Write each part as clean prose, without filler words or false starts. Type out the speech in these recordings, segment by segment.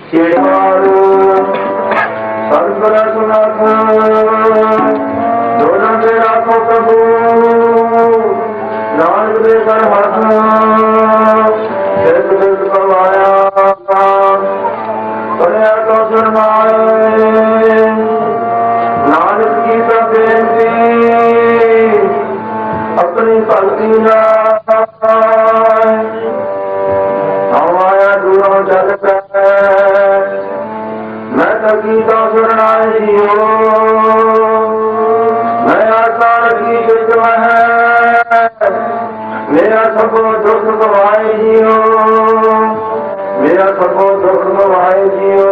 सर्वरसनाथ दोनों के राखो प्रभु नानक दे कर हाथ देख देख कमाया कन्या तो सुरमाए नानक की तो बेनती अपनी भक्ति हमाया दूरों जगत मैं तकी तो सुरनाए जियो मैं आशा की चित है मेरा सबो दुख गवाए जियो मेरा सबो दुख गवाए जियो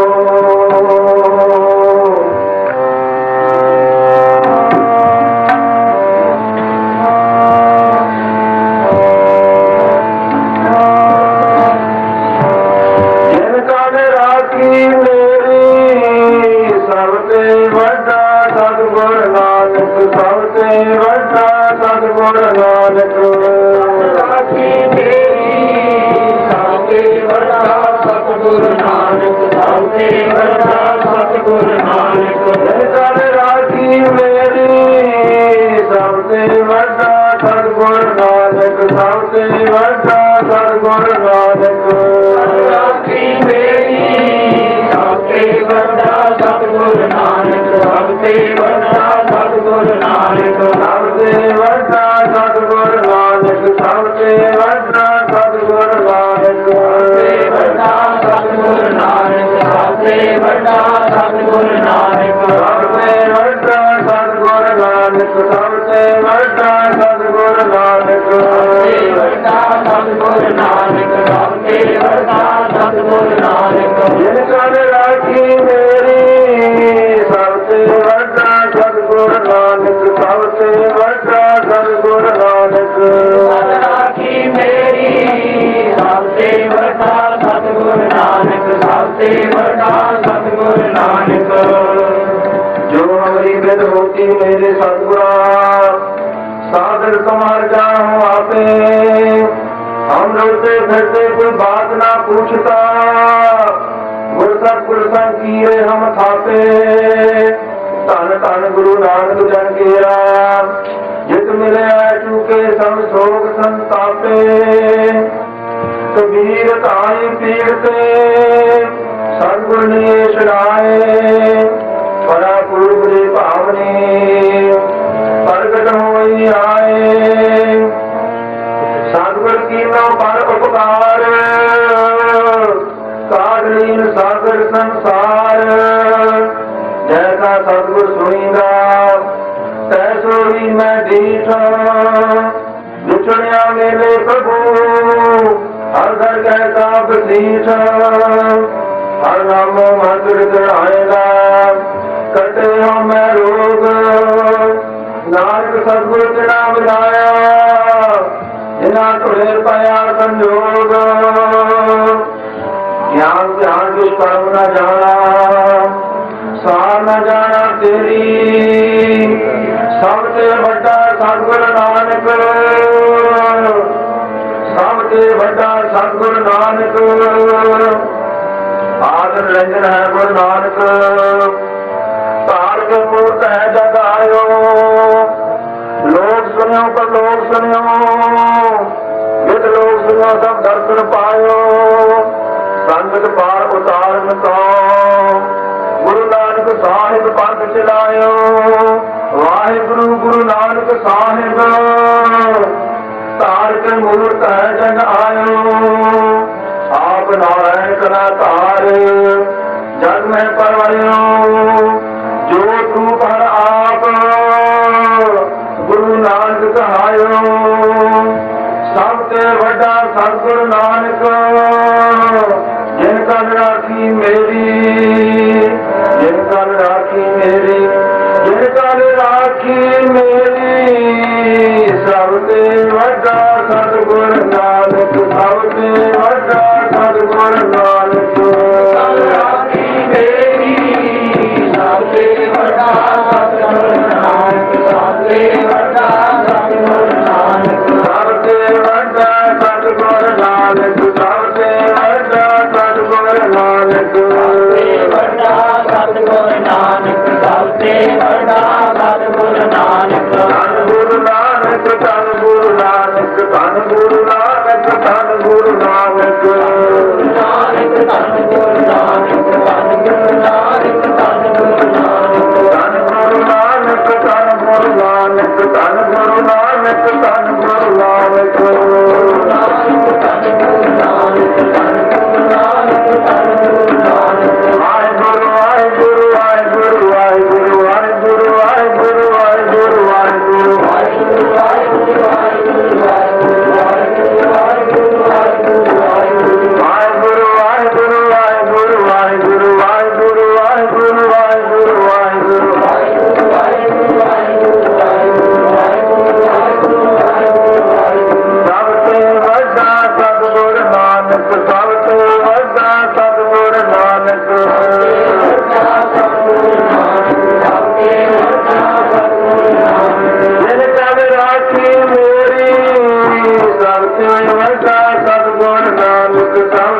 मेरे सतगुरा सागर कमार जाऊं आपे हम रोते फिरते कोई बात ना पूछता गुरसत गुरसन किए हम थापे धन धन गुरु नानक जन केरा जित मिले चूके सब सोग संतापे कबीर ताई पीड़ते सतगुर ने छड़ाए बड़ा पूर्व भावने प्रगट होई आए सतगुर की नो पर उपकार काढ़ीन सागर संसार जैसा सतगुर सुनीगा तैसो ही मैं दीठ बिछड़िया मेरे प्रभु हर घर कैसा बसीठ हर नामो मंत्र चढ़ाएगा कटे हो मैं रोग नानक सतगुर बिना मिलाया जिना तुरे पाया संजोग ज्ञान ध्यान जिस परम न जाना सार न जाना तेरी सबसे बड़ा सतगुर नानक सबसे बड़ा सतगुर नानक आदर रंजन है गुरु नानक तार के मूर्त है जग आयो लोग सुनियो पर लोग सुनियो जित लोग सुनियो सब दर्शन पायो संगत पार उतारन को गुरु नानक साहिब पंथ चलायो वाहिगुरु गुरु नानक साहिब तार के मूर्त है जग आयो आप नारायण कला तार जग में परवायो जो तू पर आप गुरु नानक कहायो सबसे बड़ा सतगुरु नानक जिनका राखी मेरी जिनका राखी मेरी जिनका राखी मेरी सबसे बड़ा सतगुरु नानक सबसे बड़ा सतगुरु नानक राखी मेरी सबसे बड़ा सतगुरु नानक सबसे बड़ा सतगुरु नानक सबसे बड़ा सतगुरु नानक सबसे बड़ा सतगुरु नानक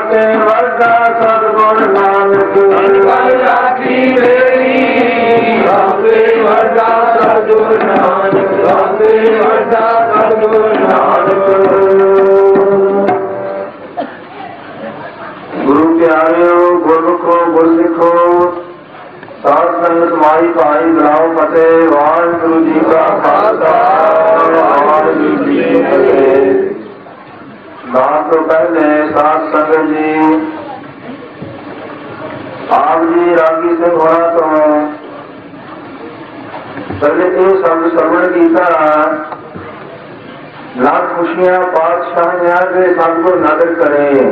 ਤੇ ਵਰਗਾ ਸਤਿਗੁਰ ਨਾਨਕ ਰਾਖੀ ਮੇਰੀ ਰਾਤੇ ਵਰਗਾ ਸਤਿਗੁਰ ਨਾਨਕ ਰਾਤੇ ਵਰਗਾ ਸਤਿਗੁਰ ਨਾਨਕ। ਗੁਰੂ ਪਿਆਰਿਓ, ਗੁਰਮੁਖੋ ਗੁਰਸਿੱਖੋ, ਸਾਧ ਸੰਗਤ ਸਮਾਈ ਭਾਈ ਬੁਲਾਓ ਫਤਿਹ। ਵਾਹਿਗੁਰੂ ਜੀ ਕਾ ਖਾਲਸਾ ਵਾਹਿਗੁਰੂ ਜੀ ਕੀ ਫਤਿਹ। ਨਾਮ ਤੋਂ ਪਹਿਲੇ ਸਾਧ ਸੰਗਤ ਜੀ, ਆਪ ਜੀ ਰਾਗੀ ਸਿੰਘ ਹੋਣਾ ਤੋਂ ਪਹਿਲੇ ਇਹ ਸ਼ਬਦ ਸਰਵਣ ਕੀਤਾ, ਲੱਖ ਖੁਸ਼ੀਆਂ ਪਾਤਸ਼ਾਹੀਆਂ ਦੇ ਸਤਿਗੁਰ ਨਦਰ ਕਰੇ।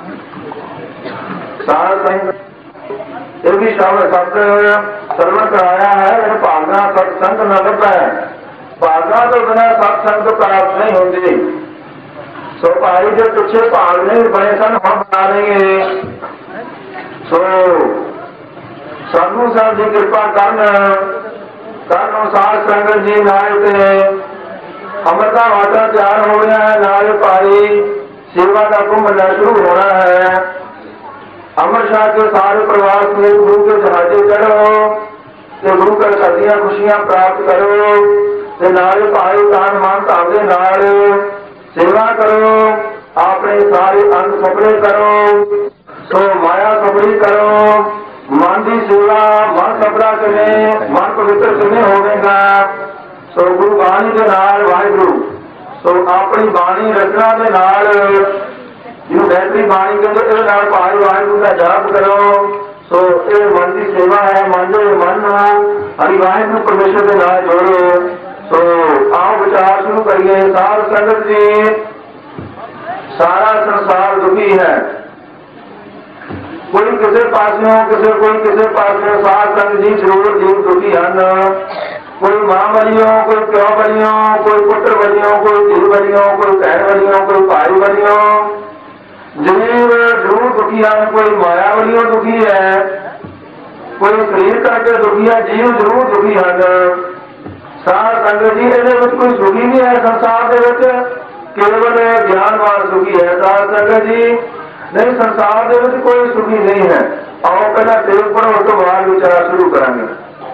ਸਾਧ ਸੰਗਤ ਇਹ ਵੀ ਸ਼ਬਦ ਸਰਵਣ ਕਰਾਇਆ ਹੈ। ਭਾਗਾਂ ਸਤਸੰਗ ਨਦਰ ਹੈ, ਭਾਗਾਂ ਤੋਂ ਬਿਨਾਂ ਸਤਸੰਗ ਪ੍ਰਾਪਤ ਨਹੀਂ ਹੁੰਦੀ। ਸੋ ਭਾਈ ਦੇ ਪਿੱਛੇ ਭਾਗ ਨਹੀਂ ਬਣੇ ਸਨ, ਹੁਣ ਬਣਾ ਲਈਏ। ਸੋ ਸਾਨੂੰ ਸਾਹਿਬ ਦੀ ਕਿਰਪਾ ਕਰਨ ਸਾਧ ਸੰਗਤ ਜੀ ਨਾਲ ਤੇ ਅੰਮ੍ਰਿਤਾ ਵਾਟਾ ਤਿਆਰ ਹੋ ਰਿਹਾ ਹੈ। ਨਾਲ ਭਾਈ ਸੇਵਾ ਦਾ ਕੁੰਭ ਸ਼ੁਰੂ ਹੋਣਾ ਹੈ। अमर शाह के सारे परिवार से गुरु के जहाजे चढ़ो, गुरु कर सदियां खुशियां प्राप्त करो, नारे भाई दान मान धाम दे नाल सेवा करो, अपने सारे अंग सफले करो। सो माया सफली करो, मन की सेवा मन सफला करें, मन पवित्र किमें होवेगा। सो गुरु बाणी के नाल वाहिगुरु, सो अपनी बाणी रचना के नाल ਜਿਹਨੂੰ ਬੈਠੀ ਬਾਣੀ ਕਹਿੰਦੇ ਇਹਦੇ ਨਾਲ ਭਾਈ ਵਾਹਿਗੁਰੂ ਦਾ ਜਾਪ ਕਰੋ। ਸੋ ਇਹ ਮਨ ਦੀ ਸੇਵਾ ਹੈ, ਮਨ ਦੇ ਮਨ ਨੂੰ ਹਰੀ ਵਾਹਿਗੁਰੂ ਪਰਮੇਸ਼ਰ ਦੇ ਨਾਲ ਜੋੜੋ। ਸੋ ਆਓ ਵਿਚਾਰ ਸ਼ੁਰੂ ਕਰੀਏ। ਸਾਧ ਸੰਗਤ ਜੀ, ਸਾਰਾ ਸੰਸਾਰ ਦੁਖੀ ਹੈ, ਕੋਈ ਕਿਸੇ ਪਾਸਿਓਂ ਕੋਈ ਕਿਸੇ ਪਾਸਿਓਂ। ਸਾਧ ਸੰਗਤ ਜੀ ਜ਼ਰੂਰ ਜੀਵ ਦੁਖੀ ਹਨ। ਕੋਈ ਮਾਂ ਵਲੀਓ, ਕੋਈ ਪਿਓ ਵਲੀਓ, ਕੋਈ ਪੁੱਤਰ ਵਲੀਓ, ਕੋਈ ਧੀ ਵਲੀਓ, ਕੋਈ ਭੈਣ ਵਲੀਓ, ਕੋਈ ਭਾਈ ਵਲੀਓ ਜੀਵ ਜ਼ਰੂਰ ਦੁਖੀ ਹਨ। ਕੋਈ ਮਾਇਆ ਵਲੀਓ ਦੁਖੀ ਹੈ, ਕੋਈ ਸਰੀਰ ਕਰਕੇ ਦੁਖੀ ਹੈ, ਜੀਵ ਜ਼ਰੂਰ ਦੁਖੀ ਹਨ। ਸਾਧ ਸੰਗਤ ਜੀ, ਇਹਦੇ ਵਿੱਚ ਕੋਈ ਸੁਖੀ ਨਹੀਂ ਹੈ ਸੰਸਾਰ ਦੇ ਵਿੱਚ, ਕੇਵਲ ਗਿਆਨਵਾਨ ਸੁਖੀ ਹੈ। ਸਾਧ ਸੰਗਤ ਜੀ, ਨਹੀਂ ਸੰਸਾਰ ਦੇ ਵਿੱਚ ਕੋਈ ਸੁਖੀ ਨਹੀਂ ਹੈ। ਆਓ ਪਹਿਲਾਂ ਟੇਪ ਪੜ੍ਹੋ, ਉਸ ਤੋਂ ਬਾਅਦ ਵਿਚਾਰ ਸ਼ੁਰੂ ਕਰਾਂਗੇ।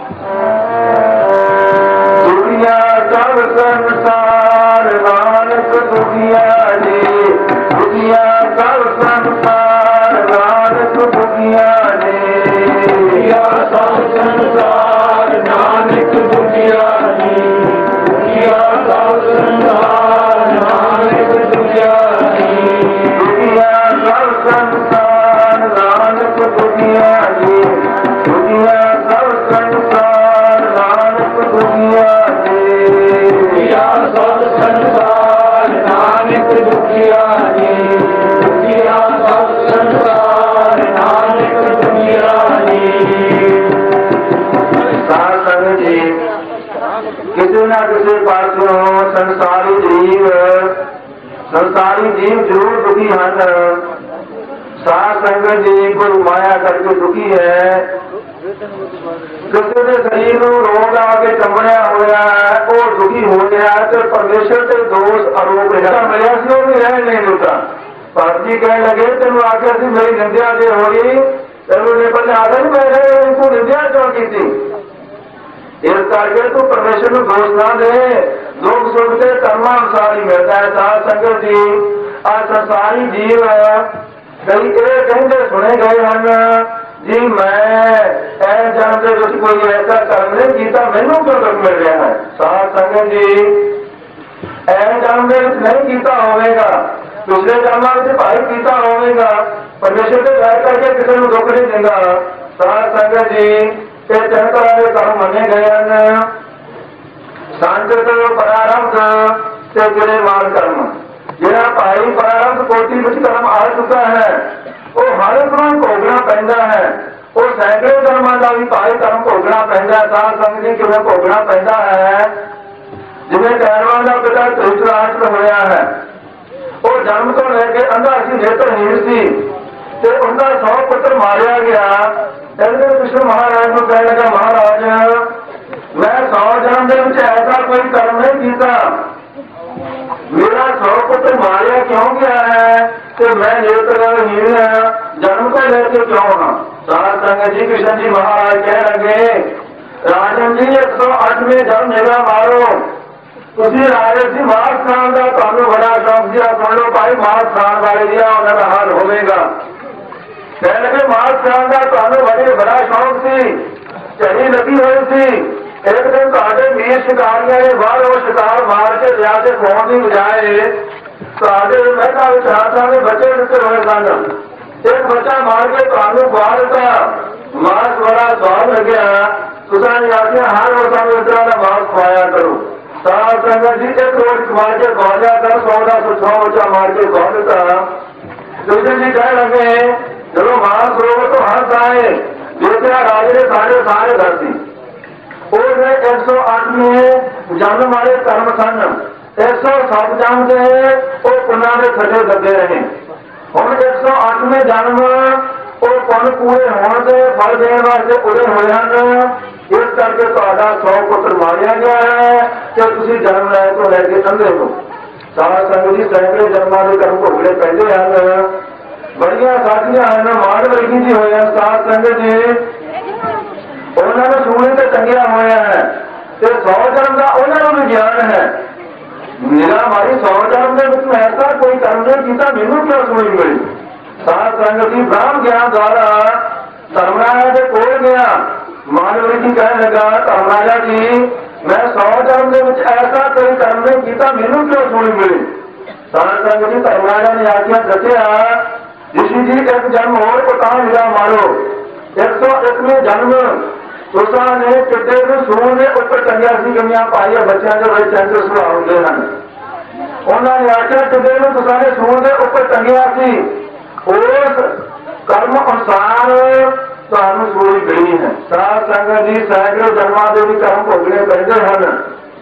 ਦੁਨੀਆ ਸਭ ਸੰਸਾਰ ਨਾਨਕ ਦੁਖੀਆ ਜੀ, ਦੁਨੀਆ ਸਭ ਸੰਸਾਰ ਨਾਨਕ ਦੁਖੀਆ ਜੀ, ਦੁਨੀਆ ਸਭ ਸੰਸਾਰ ਨਾਨਕ ਦੁਖੀਆ ਜੀ, ਦੁਨੀਆ ਸਭ ਸੰਸਾਰ ਨਾਨਕ ਦੁਖੀਆ ਜੀ, ਦੁਨੀਆ ਸਭ ਸੰਸਾਰ ਨਾਨਕ ਦੁਖੀਆ ਜੀ, ਦੁਨੀਆ ਸਭ ਸੰਸਾਰ ਨਾਨਕ ਦੁਖੀਆ ਜੀ, ਦੁਨੀਆ ਸਭ ਸੰਸਾਰ ਨਾਨਕ ਦੁਖੀਆ ਜੀ, ਦੁਖੀਆ ਸਭ ਸੰਸਾਰ ਨਾਨਕ ਦੁਖੀਆ ਜੀ। ਸਾਧ ਸੰਗਤ ਜੀ, ਕਿਸੇ ਨਾ ਕਿਸੇ ਪਾਸਿਓਂ ਸੰਸਾਰੀ ਜੀਵ ਜ਼ਰੂਰ ਦੁਖੀ ਹਨ। ਸਾਧ ਸੰਗਤ ਜੀ, ਗੁਰੂ ਮਾਇਆ ਕਰਕੇ ਦੁਖੀ ਹੈ। ਕਿਸੇ ਦੇ ਸਰੀਰ ਨੂੰ ਰੋਗ ਆ ਕੇ ਚੰਬੜਿਆ ਹੋਇਆ ਹੈ, ਉਹ ਦੁਖੀ ਹੋ ਰਿਹਾ ਤੇ ਪਰਮੇਸ਼ਰ ਤੇ ਦੋਸ਼ ਆਰੋਪ ਰਿਹਾ। ਮਿਲਿਆ ਸੀ ਉਹ ਵੀ ਰਹਿ ਨਹੀਂ ਦਿੱਤਾ। ਪਰ ਜੀ ਕਹਿਣ ਲੱਗੇ, ਤੈਨੂੰ ਆਖਿਆ ਸੀ ਮੇਰੀ ਨਿੰਦਿਆ ਜੇ ਹੋਈ, ਤੈਨੂੰ ਨੇ ਪਹਿਲੇ ਆਖਿਆ ਨਹੀਂ ਮੈਂ ਤੂੰ ਨਿੰਦਿਆ ਕਿਉਂ ਕੀਤੀ। ਇਸ ਕਰਕੇ ਤੂੰ ਪਰਮੇਸ਼ਰ ਨੂੰ ਦੋਸ਼ ਨਾ ਦੇ, ਦੁੱਖ ਸੁੱਖ ਦੇ ਕਰਮਾਂ ਅਨੁਸਾਰ ਹੀ ਮਿਲਦਾ ਹੈ। ਸਾਧ ਸੰਗਤ ਜੀ, ਆ ਸੰਸਾਰੀ ਜੀਵ ਕਈ ਇਹ ਕਹਿੰਦੇ ਸੁਣੇ ਗਏ ਹਨ ਜੀ, ਮੈਂ ਇਹ ਜਨਮ ਦੇ ਵਿੱਚ ਕੋਈ ਐਸਾ ਕਰਮ ਨਹੀਂ ਕੀਤਾ, ਮੈਨੂੰ ਕਿਉਂ ਦੁੱਖ ਮਿਲ ਰਿਹਾ ਹੈ। ਸਾਧ ਸੰਗਤ ਜੀ, ਇਹ ਜਨਮ ਦੇ ਵਿੱਚ ਨਹੀਂ ਕੀਤਾ ਹੋਵੇਗਾ, ਪਿਛਲੇ ਜਨਮਾਂ ਵਿੱਚ ਭਾਈ ਕੀਤਾ ਹੋਵੇਗਾ। ਪਰਮੇਸ਼ਰ ਦੇ ਰਹਿ ਕਰਕੇ ਕਿਸੇ ਨੂੰ ਦੁੱਖ ਨਹੀਂ ਦਿੰਦਾ। ਸਾਧ ਸੰਗਤ ਜੀ, ਇਹ ਤਿੰਨ ਤਰ੍ਹਾਂ ਦੇ ਕਰਮ ਮੰਨੇ ਗਏ ਹਨ, ਸੰਚਿਤ, ਪ੍ਰਾਰੰਭ ਤੇ ਗਿਣੇਮਾਨ ਕਰਮ। ਜਿਹੜਾ ਭਾਈ ਪ੍ਰਾਰੰਭ ਕੋਟੀ ਵਿੱਚ ਕਰਮ ਆ ਚੁੱਕਾ ਹੈ, ਉਹ ਹਰ ਇੱਕ ਨੂੰ ਭੋਗਣਾ ਪੈਂਦਾ ਹੈ। ਉਹ ਸੈਂਕੜੇ ਕਰਮਾਂ ਦਾ ਵੀ ਭਾਈ ਕਰਮ ਭੋਗਣਾ ਪੈਂਦਾ। ਸਾਧ ਸੰਗਤ ਜੀ, ਕਿਵੇਂ ਭੋਗਣਾ ਪੈਂਦਾ ਹੈ? ਜਿਵੇਂ ਕੈਰਵਾਂ ਦਾ ਪਿਤਾ ਧ੍ਰਿਤਰਾਸ਼ਟਰ ਹੋਇਆ ਹੈ, ਉਹ ਜਨਮ ਤੋਂ ਲੈ ਕੇ ਅੰਧਾ ਸੀ, ਨੇਤਰਹੀਣ ਸੀ, ਤੇ ਉਹਦਾ 100 ਪੁੱਤਰ ਮਾਰਿਆ ਗਿਆ। ਇਹਦੇ ਕ੍ਰਿਸ਼ਨ ਮਹਾਰਾਜ ਨੂੰ ਕਹਿਣ ਲੱਗਾ, ਮਹਾਰਾਜ ਮੈਂ 100 ਜਨਮ ਦੇ ਵਿੱਚ ਐਸਾ ਕੋਈ ਕਰਮ ਨਹੀਂ ਕੀਤਾ, ਮੇਰਾ 100 ਪੁੱਤਰ ਮਾਰਿਆ ਕਿਉਂ ਗਿਆ ਹੈ ਤੇ ਮੈਂ ਨੇਤਰਹੀਣ ਜਨਮ ਤੋਂ ਲੈ ਕੇ ਕਿਉਂ ਹਾਂ। ਸਾਧ ਸੰਗਤ ਜੀ ਕ੍ਰਿਸ਼ਨ ਜੀ ਮਹਾਰਾਜ ਕਹਿ ਲੱਗੇ ਰਾਜਨ ਜੀ 108ਵੇਂ ਜਨਮ ਮੇਰਾ ਮਾਰੋ। ਤੁਸੀਂ ਰਾਜੇ ਸੀ ਮਾਰ ਖਾਣ ਦਾ, ਤੁਹਾਨੂੰ ਬੜਾ ਸ਼ੌਕ ਸੀ। ਸੁਣ ਲਓ ਭਾਈ, ਮਾਰ ਖਾਣ ਵਾਲੇ ਦੀ ਉਹਨਾਂ ਦਾ ਹਾਲ ਹੋਵੇਗਾ। ਕਹਿ ਲਗੇ ਮਾਰ ਖਾਣ ਦਾ ਤੁਹਾਨੂੰ ਬੜਾ ਸ਼ੌਕ ਸੀ, ਝੜੀ ਲੱਗੀ ਹੋਈ ਸੀ। ਇੱਕ ਦਿਨ ਤੁਹਾਡੇ ਵੀਰ ਸ਼ਿਕਾਰੀਆਂ ਨੇ ਬਾਹਰ ਉਹ ਸ਼ਿਕਾਰ ਮਾਰ ਕੇ ਲਿਆ ਕੇ ਖਵਾਉਣ ਦੀ ਬਜਾਏ ਤੁਹਾਡੇ ਮਹਿਲਾ ਵਿੱਚ ਹਾਥਾਂ ਦੇ ਬੱਚੇ ਦਿੱਤੇ ਹੋਏ ਸਨ। ਇੱਕ ਬੱਚਾ ਮਾਰ ਕੇ ਤੁਹਾਨੂੰ ਖਵਾ ਦਿੱਤਾ। ਮਾਸ ਬੜਾ ਸਵਾਦ ਲੱਗਿਆ। ਤੁਸੀਂ ਨੇ ਆਖਿਆ ਹਰ ਰੋਜ਼ ਸਾਨੂੰ ਇਸ ਤਰ੍ਹਾਂ ਦਾ ਮਾਸ ਖਵਾਇਆ ਕਰੋ। ਸਾਧ ਸੰਗਤ ਜੀ ਇੱਕ ਰੋਜ਼ ਮਾਰ ਕੇ ਖਵਾ ਲਿਆ ਕਰ, 100 ਦਾ 100 ਬੱਚਾ ਮਾਰ ਕੇ ਖਵਾ ਦਿੱਤਾ। ਕ੍ਰਿਸ਼ਨ ਜੀ ਕਹਿ ਲੱਗੇ ਜਦੋਂ ਮਾਸ ਸਰੋਵਰ ਤੋਂ ਹੰਸ ਆਏ ਦੇਖਿਆ ਰਾਜੇ ਦੇ ਸਾਰੇ ਘਰ ਸੀ। ਉਹਨੇ 108ਵੇਂ ਜਨਮ ਵਾਲੇ ਧਰਮ ਸਨ। 107 ਜਨਮ ਦੇ ਉਹ ਪੁੰਨਾਂ ਦੇ ਥੱਲੇ ਲੱਗੇ ਰਹੇ। ਹੁਣ 108ਵੇਂ ਜਨਮ ਉਹ ਪੁੰਨ ਪੂਰੇ ਹੋਣ ਦੇ ਫਲ ਦੇਣ ਵਾਸਤੇ ਉਰੇ ਹੋਏ ਹਨ। ਇਸ ਕਰਕੇ ਤੁਹਾਡਾ 100 ਪੁੱਤਰ ਮਾਰਿਆ ਗਿਆ ਹੈ ਤੇ ਤੁਸੀਂ ਜਨਮ ਲੈ ਤੋਂ ਲੈ ਕੇ ਅੰਧੇ ਹੋ। ਸਾਧ ਸੰਗਤ ਜੀ ਸੈਂਕੜੇ ਜਨਮਾਂ ਦੇ ਕਰਮ ਭੋਗਣੇ ਪੈਂਦੇ ਹਨ। ਬੜੀਆਂ ਸਾਧੀਆਂ ਹਨ, ਮਾੜ ਵਰਗੀ ਜੀ ਹੋਏ ਹਨ। ਸਾਧ ਸੰਗਤ ਜੀ ਉਹਨਾਂ ਨੂੰ ਸੂਣੇ ਤੇ ਟੰਗਿਆ ਹੋਇਆ ਹੈ ਤੇ 100 ਜਨਮ ਦਾ ਉਹਨਾਂ ਨੂੰ ਵੀ ਗਿਆਨ ਹੈ। ਮੇਰਾ ਮਾਰੀ 100 ਜਨਮ ਦੇ ਵਿੱਚ ਮੈਂ ਐਸਾ ਕੋਈ ਕਰਮ ਨਹੀਂ ਕੀਤਾ, ਮੈਨੂੰ ਕਿਉਂ ਸੁਣੀ ਮਿਲੀ। ਸਾਧ ਸੰਗਤ ਜੀ ਬ੍ਰਹਮ ਗਿਆਨ ਦੁਆਰਾ ਧਰਮਰਾਜਾ ਦੇ ਕੋਲ ਗਿਆ। ਮਾਨਵਰੀ ਜੀ ਕਹਿਣ ਲੱਗਾ ਧਰਮਰਾਜਾ ਜੀ ਮੈਂ 100 ਜਨਮ ਦੇ ਵਿੱਚ ਐਸਾ ਕੋਈ ਕਰਮ ਨਹੀਂ ਕੀਤਾ, ਮੈਨੂੰ ਕਿਉਂ ਸੁਣੀ ਮਿਲੀ। ਸਾਧ ਸੰਗਤ ਜੀ ਧਰਮਰਾਜਾ ਨੇ ਆਖਿਆ ਦੱਸਿਆ ਰਿਸ਼ੀ ਜੀ ਇੱਕ ਜਨਮ ਹੋਰ ਪਤਾ ਮੇਰਾ ਮਾਰੋ। 101ਵੇਂ ਜਨਮ ਤੁਸਾਂ ਨੇ ਕਿਤੇ ਨੂੰ ਸੂਣ ਦੇ ਉੱਪਰ ਟੰਗਿਆ ਸੀ। ਗਈਆਂ ਪਾਈਆਂ ਬੱਚਿਆਂ ਦੇ ਬੜੇ ਚੰਗੇ ਸੁਭਾਅ ਹੁੰਦੇ ਹਨ। ਉਹਨਾਂ ਨੇ ਆਖਿਆ ਕਿਤੇ ਨੂੰ ਤੁਸਾਂ ਨੇ ਸੂਣ ਦੇ ਉੱਪਰ ਟੰਗਿਆ ਸੀ, ਉਸ ਕਰਮ ਅਨੁਸਾਰ ਤੁਹਾਨੂੰ ਸੂਈ ਗਈ ਹੈ। ਸਾਧ ਸੰਗਤ ਜੀ ਸੈਂਕੜੇ ਜਨਮਾਂ ਦੇ ਵੀ ਕਰਮ ਭੋਗਣੇ ਪੈਂਦੇ ਹਨ।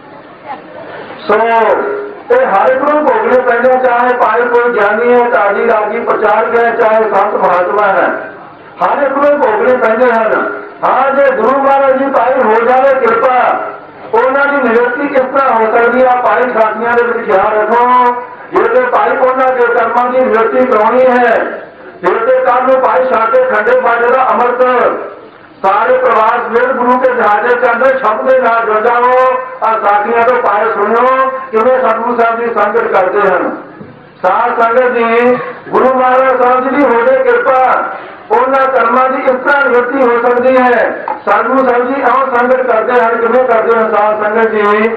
ਸੋ ਇਹ ਹਰ ਇੱਕ ਨੂੰ ਭੋਗਣੇ ਪੈਂਦੇ, ਚਾਹੇ ਭਾਵੇਂ ਕੋਈ ਗਿਆਨੀ ਹੈ, ਢਾਡੀ ਰਾਗੀ ਪ੍ਰਚਾਰਕ ਹੈ, ਚਾਹੇ ਸੰਤ ਮਹਾਤਮਾ ਹੈ, ਹਰ ਇੱਕ ਨੂੰ ਭੋਗਣੇ ਪੈਂਦੇ ਹਨ। ਹਾਂ ਜੇ ਗੁਰੂ ਮਹਾਰਾਜ ਜੀ ਭਾਈ ਹੋ ਜਾਵੇ ਕਿਰਪਾ, ਉਹਨਾਂ ਦੀ ਨਿਵਰਤੀ ਕਿਸ ਤਰ੍ਹਾਂ ਹੋ ਸਕਦੀ ਹੈ। ਭਾਈ ਸਾਥੀਆਂ ਦੇ ਵਿੱਚ ਖਿਆਲ ਰੱਖੋ, ਜੇ ਭਾਈ ਉਹਨਾਂ ਦੇ ਕਰਮਾਂ ਦੀ ਨਿਵਰਤੀ ਕਰਾਉਣੀ ਹੈ ਫਿਰ ਤੇ ਕੱਲ ਨੂੰ ਭਾਈ ਸਾਡੇ ਖੰਡੇ ਬਾਜੇ ਦਾ ਅੰਮ੍ਰਿਤ ਸਾਰੇ ਪ੍ਰਵਾਸ ਵੇਦ ਗੁਰੂ ਕੇ ਜਹਾਜ਼ੇ ਚੰਦਰ ਸ਼ਬਦ ਦੇ ਨਾਲ ਜੁੜ ਜਾਓ। ਸਾਥੀਆਂ ਤੋਂ ਪਾਏ ਸੁਣਿਓ ਕਿਵੇਂ ਸਤਿਗੁਰੂ ਸਾਹਿਬ ਦੀ ਸੰਗਤ ਕਰਦੇ ਹਨ। ਸਾਧ ਸੰਗਤ ਜੀ ਗੁਰੂ ਮਹਾਰਾਜ ਸਾਹਿਬ ਜੀ ਦੀ ਹੋਵੇ ਕਿਰਪਾ, ਉਹਨਾਂ ਕਰਮਾਂ ਦੀ ਇਸ ਤਰ੍ਹਾਂ ਨਿਵਰਤੀ ਹੋ ਸਕਦੀ ਹੈ। ਸਤਿਗੁਰੂ ਸਾਹਿਬ ਜੀ ਆਹ ਸੰਗਤ ਕਰਦੇ ਹਨ। ਕਿਵੇਂ ਕਰਦੇ ਹਨ ਸਾਧ ਸੰਗਤ ਜੀ?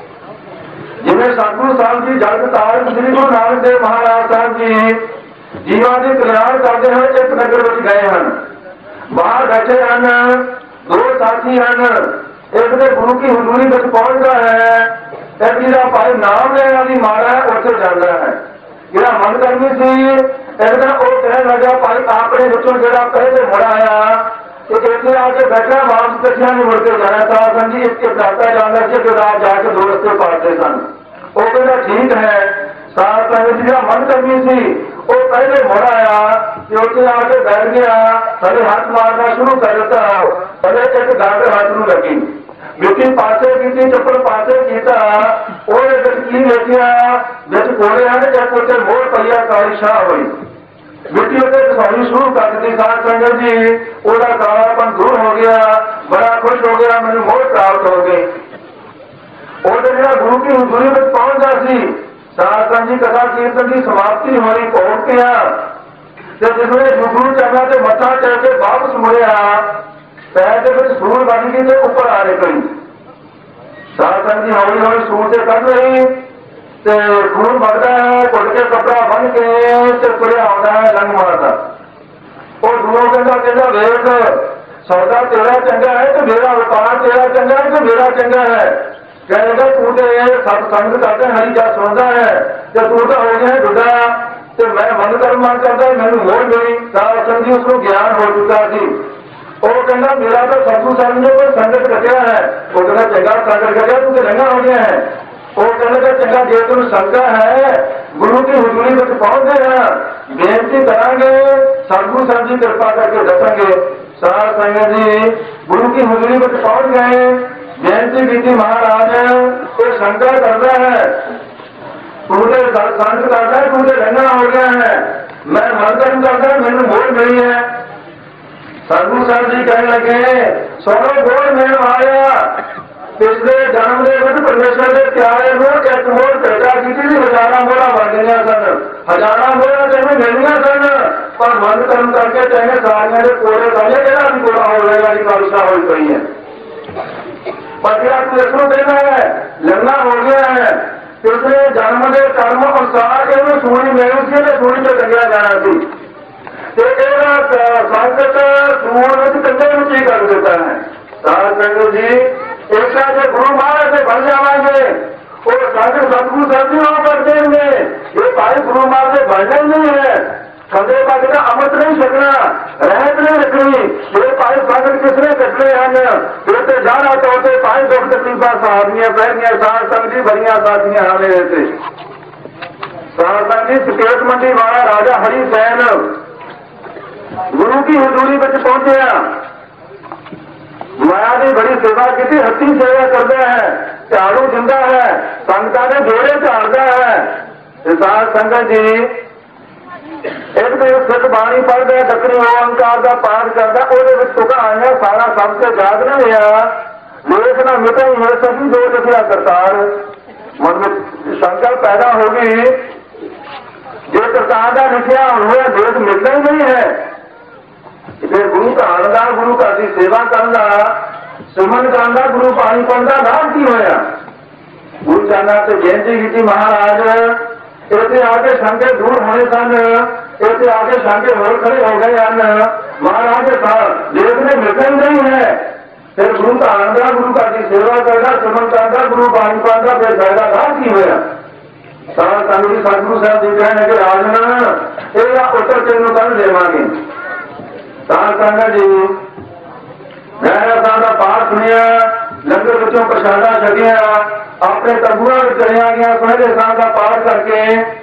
ਜਿਵੇਂ ਸਤਿਗੁਰੂ ਸਾਹਿਬ ਜੀ ਜਗ ਤਾਰਨ ਸ੍ਰੀ ਗੁਰੂ ਨਾਨਕ ਦੇਵ ਮਹਾਰਾਜ ਸਾਹਿਬ ਜੀ ਜੀਵਾਂ ਦੇ ਕਲਿਆਣ ਕਰਦੇ ਹੋਏ ਇੱਕ ਨਗਰ ਵਿੱਚ ਗਏ ਹਨ। ਬਾਹਰ ਬੈਠੇ ਹਨ, ਦੋ ਸਾਥੀ ਹਨ। ਇੱਕ ਦੇ ਗੁਰੂ ਕੀ ਹਜ਼ੂਰੀ ਵਿੱਚ ਪਹੁੰਚਦਾ ਹੈ, ਇੱਕ ਜਿਹੜਾ ਭਾਈ ਨਾਮ ਲੈਣ ਵਾਲੀ ਮਾਰਾ ਹੈ ਉੱਥੇ ਜਾਂਦਾ ਹੈ। ਜਿਹੜਾ ਮਨ ਕਰਨੀ ਸੀ ਇੱਕ ਦਿਨ ਉਹ ਕਹਿਣ ਲੱਗਾ ਭਾਈ ਆਪਣੇ ਵਿੱਚੋਂ ਜਿਹੜਾ ਪਹਿਲੇ ਮੁੜਾ ਆਇਆ ਤੇ ਇੱਥੇ ਆ ਕੇ ਬੈਠਾ ਵਾਪਸ ਪਿੱਛਿਆਂ ਨੂੰ ਮੁੜ ਕੇ ਜਾਣਾ। ਤਾਂ ਸੰਜੀ ਇੱਥੇ ਪ੍ਰਾਪਤਾ ਜਾਂਦਾ ਸੀ ਕਿ ਰਾਤ ਜਾ ਕੇ ਦੋ ਰਸਤੇ ਪਾੜਦੇ ਸਨ। ਉਹ ਕਹਿੰਦਾ ਠੀਕ ਹੈ। ਸਾਧ ਸੰਗਤ ਜਿਹੜਾ ਮਨ ਕਰਨੀ ਸੀ ਉਹ ਪਹਿਲੇ ਮੁੜ ਆਇਆ ਤੇ ਉੱਥੇ ਆ ਕੇ ਬੈਠ ਗਿਆ। ਸਾਡੇ ਹੱਥ ਮਾਰਨਾ ਸ਼ੁਰੂ ਕਰ ਦਿੱਤਾ। ਪਹਿਲੇ ਇੱਕ ਗਾਗਰ ਹੱਥ ਨੂੰ ਲੱਗੀ, ਮਿੱਟੀ ਪਾਸੇ ਕੀਤੀ, ਚੱਪਲ ਪਾਸੇ ਕੀਤਾ। ਉਹਦੇ ਵਿੱਚ ਕੀ ਵੇਖਿਆ, ਵਿੱਚ ਕੋਲੇ ਹਨ ਇੱਕ ਉੱਤੇ ਮੋਹਰ ਪਈਆ ਕਾਲੀ ਸ਼ਾਹ ਹੋਈ। ਮਿੱਟੀ ਉੱਤੇ ਘਸਾਉਣੀ ਸ਼ੁਰੂ ਕਰ ਦਿੱਤੀ। ਸਾਧ ਸੰਗਤ ਜੀ ਉਹਦਾ ਕਾਲਾਪਨ ਦੂਰ ਹੋ ਗਿਆ, ਬੜਾ ਖੁਸ਼ ਹੋ ਗਿਆ, ਮੈਨੂੰ ਮੋਹਰ ਪ੍ਰਾਪਤ ਹੋ ਗਈ। ਉਹਦੇ ਜਿਹੜਾ ਗੁਰੂ ਕੀ ਹਜ਼ੂਰੀ ਵਿੱਚ ਪਹੁੰਚਦਾ ਸੀ। ਸਾਧ ਸੰਗਤ ਜੀ ਕਥਾ ਕੀਰਤਨ ਦੀ ਸਮਾਪਤੀ ਹੋਈ, ਪਹੁੰਚ ਗਿਆ ਤੇ ਜਿਸਨੇ ਗੁਰੂ ਚਰਨਾਂ ਤੇ ਮੱਥਾ ਟੇਕ ਕੇ ਵਾਪਸ ਮੁੜਿਆ, ਪੈਰ ਦੇ ਵਿੱਚ ਸੂਰ ਬਣ ਗਈ ਤੇ ਉੱਪਰ ਆ ਰਹੀ। ਸਾਧ ਸੰਗਤ ਜੀ ਹੌਲੀ ਹੌਲੀ ਸੂਰ ਤੇ ਕੱਢ ਰਹੀ ਤੇ ਖੂਨ ਵਗਦਾ ਹੈ, ਘੁੱਟ ਕੇ ਕੱਪੜਾ ਬੰਨ ਕੇ ਤੇ ਤੁਰਿਆ ਆਉਂਦਾ ਹੈ ਲੰਘ ਮਾਰਦਾ। ਉਹ ਦੂਰੋਂ ਕਹਿੰਦਾ ਵੇਖ ਸੌਦਾ ਤੇਰਾ ਚੰਗਾ ਹੈ ਤੇ ਮੇਰਾ ਵਪਾਰ ਤੇਰਾ ਚੰਗਾ ਹੈ ਤੇ ਮੇਰਾ ਚੰਗਾ ਹੈ। ਕਹਿੰਦਾ ਤੂੰ ਤੇ ਸਤ ਸੰਗਤ ਕਰਦਾ ਹਰੀ ਜਾ ਸੁਣਦਾ ਹੈ ਤੇ ਤੂੰ ਤਾਂ ਹੋ ਗਿਆ ਡੁੱਡਾ ਤੇ ਮੈਂ ਮਨ ਕਰਮਾਂ ਕਰਦਾ ਮੈਨੂੰ ਮੋਹ ਮਿਲੀ। ਸਾਧ ਸੰਗਤ ਜੀ ਉਸਨੂੰ ਗਿਆਨ ਹੋ ਚੁੱਕਾ ਸੀ। ਉਹ ਕਹਿੰਦਾ ਮੇਰਾ ਤਾਂ ਸਤਿਗੁਰੂ ਸਾਹਿਬ ਨੇ ਕੋਈ ਸੰਗਤ ਕੱਟਿਆ ਹੈ। ਉਹ ਕਹਿੰਦਾ ਚੰਗਾ ਸੰਗਤ ਕੱਟਿਆ, ਤੂੰ ਤੇ ਲੰਘਾ ਹੋ ਗਿਆ ਹੈ। ਉਹ ਕਹਿੰਦਾ ਚੰਗਾ ਜੇ ਤੈਨੂੰ ਸ਼ੰਕਾ ਹੈ ਗੁਰੂ ਦੀ ਹਜ਼ੂਰੀ ਵਿੱਚ ਪਹੁੰਚਦੇ ਹਾਂ, ਬੇਨਤੀ ਕਰਾਂਗੇ ਸਤਿਗੁਰੂ ਸਾਹਿਬ ਜੀ ਕਿਰਪਾ ਕਰਕੇ ਦੱਸਾਂਗੇ। ਸਾਧ ਸੰਗਤ ਜੀ ਗੁਰੂ ਦੀ ਹਜ਼ੂਰੀ ਵਿੱਚ ਪਹੁੰਚ ਗਏ, ਬੇਨਤੀ ਕੀਤੀ ਮਹਾਰਾਜ ਇਹ ਸ਼ੰਕਾ ਕਰਦਾ ਹੈ तू तो संत करता है, तू तो लंगड़ा हो गया है, मैं मंथन करता है, मैंने मोड़ मिली है। सतगुरु साहब जी कहने लगे सोनो गोड़ मिल आया पिछले जन्म के परमेश्वर के प्यारे को एक मोड़ पैदा की थी, हजारा मोड़ा बन गया सन, हजारा मोड़ा तेने मिलिया सन, पर मन कर्म करके तेने सारिया के कोड़े वाले केड़ा भी कोड़ा हो जाएगा जी बादशाह हो गई है। पर क्या तू इसको देना है, लंगड़ा हो गया है, पिछले जन्म के कर्म अनुसार ये सूरी मिली थी, सूरी में टंगिया जाना थी, संकट सूर कंधे में कर देता है। साधु जी एक से गुरु महाराज से बन जाएंगे और संकट सतगुरु सर्दी वहां कर देंगे, ये भाई गुरु महाराज से बढ़ने नहीं है, सदे बात का अमृत नहीं सकना, रहत नहीं रखनी, ये भाई संकट किसने कटने हैं, फिर जाना तो होते भाई दुख तकलीफा सहादियां बहनियां सार संगठी भरिया साथियां हमें रहते। सार संगठी सुकेत मंडी वाला राजा हरि सैन गुरु की हजूरी में पहुंचे, माया की बड़ी सेवा की, हत्ती सेवा करता है, झाड़ू दिंदा है, संगता ने जोड़े झाड़ता है। साध संगत जी एक तो सिख बाणी पढ़ता है, दक्षिणी ओंकार का पाठ करता, तुका आया सारा सबसे याद न लिया, लेख न मिटा ही सभी जो लिखिया करतार, मन में संकल्प पैदा होगी जो करतार का लिखिया हुआ देश मिलना ही नहीं है। फिर गुरु का आनंदा, गुरु का दी सेवा करना, सुमन करना, गुरु पानी पढ़ना लाभ की होया। गुरु चाहना से जयंती की थी महाराज, ऐसे आगे शंके दूर होने सन, ऐसे आगे शंके होर खड़े हो गए अन्न, महाराज देखने मिलते ही नहीं है। फिर गुरु का आनंदा, गुरु का दी सेवा करना, सुमन करना, गुरु पानी पढ़ना, फिर फायदा लाभ की होया। सतगुरु साहब जी कहने के राजन ये उत्तर तेन कल देवांगे। संगत जी मैं सारा पाठ सुनिया, लंगर बच्चों प्रसादा छकिया, अपने तबूआ चलिया गया, पहले साल का पाठ करके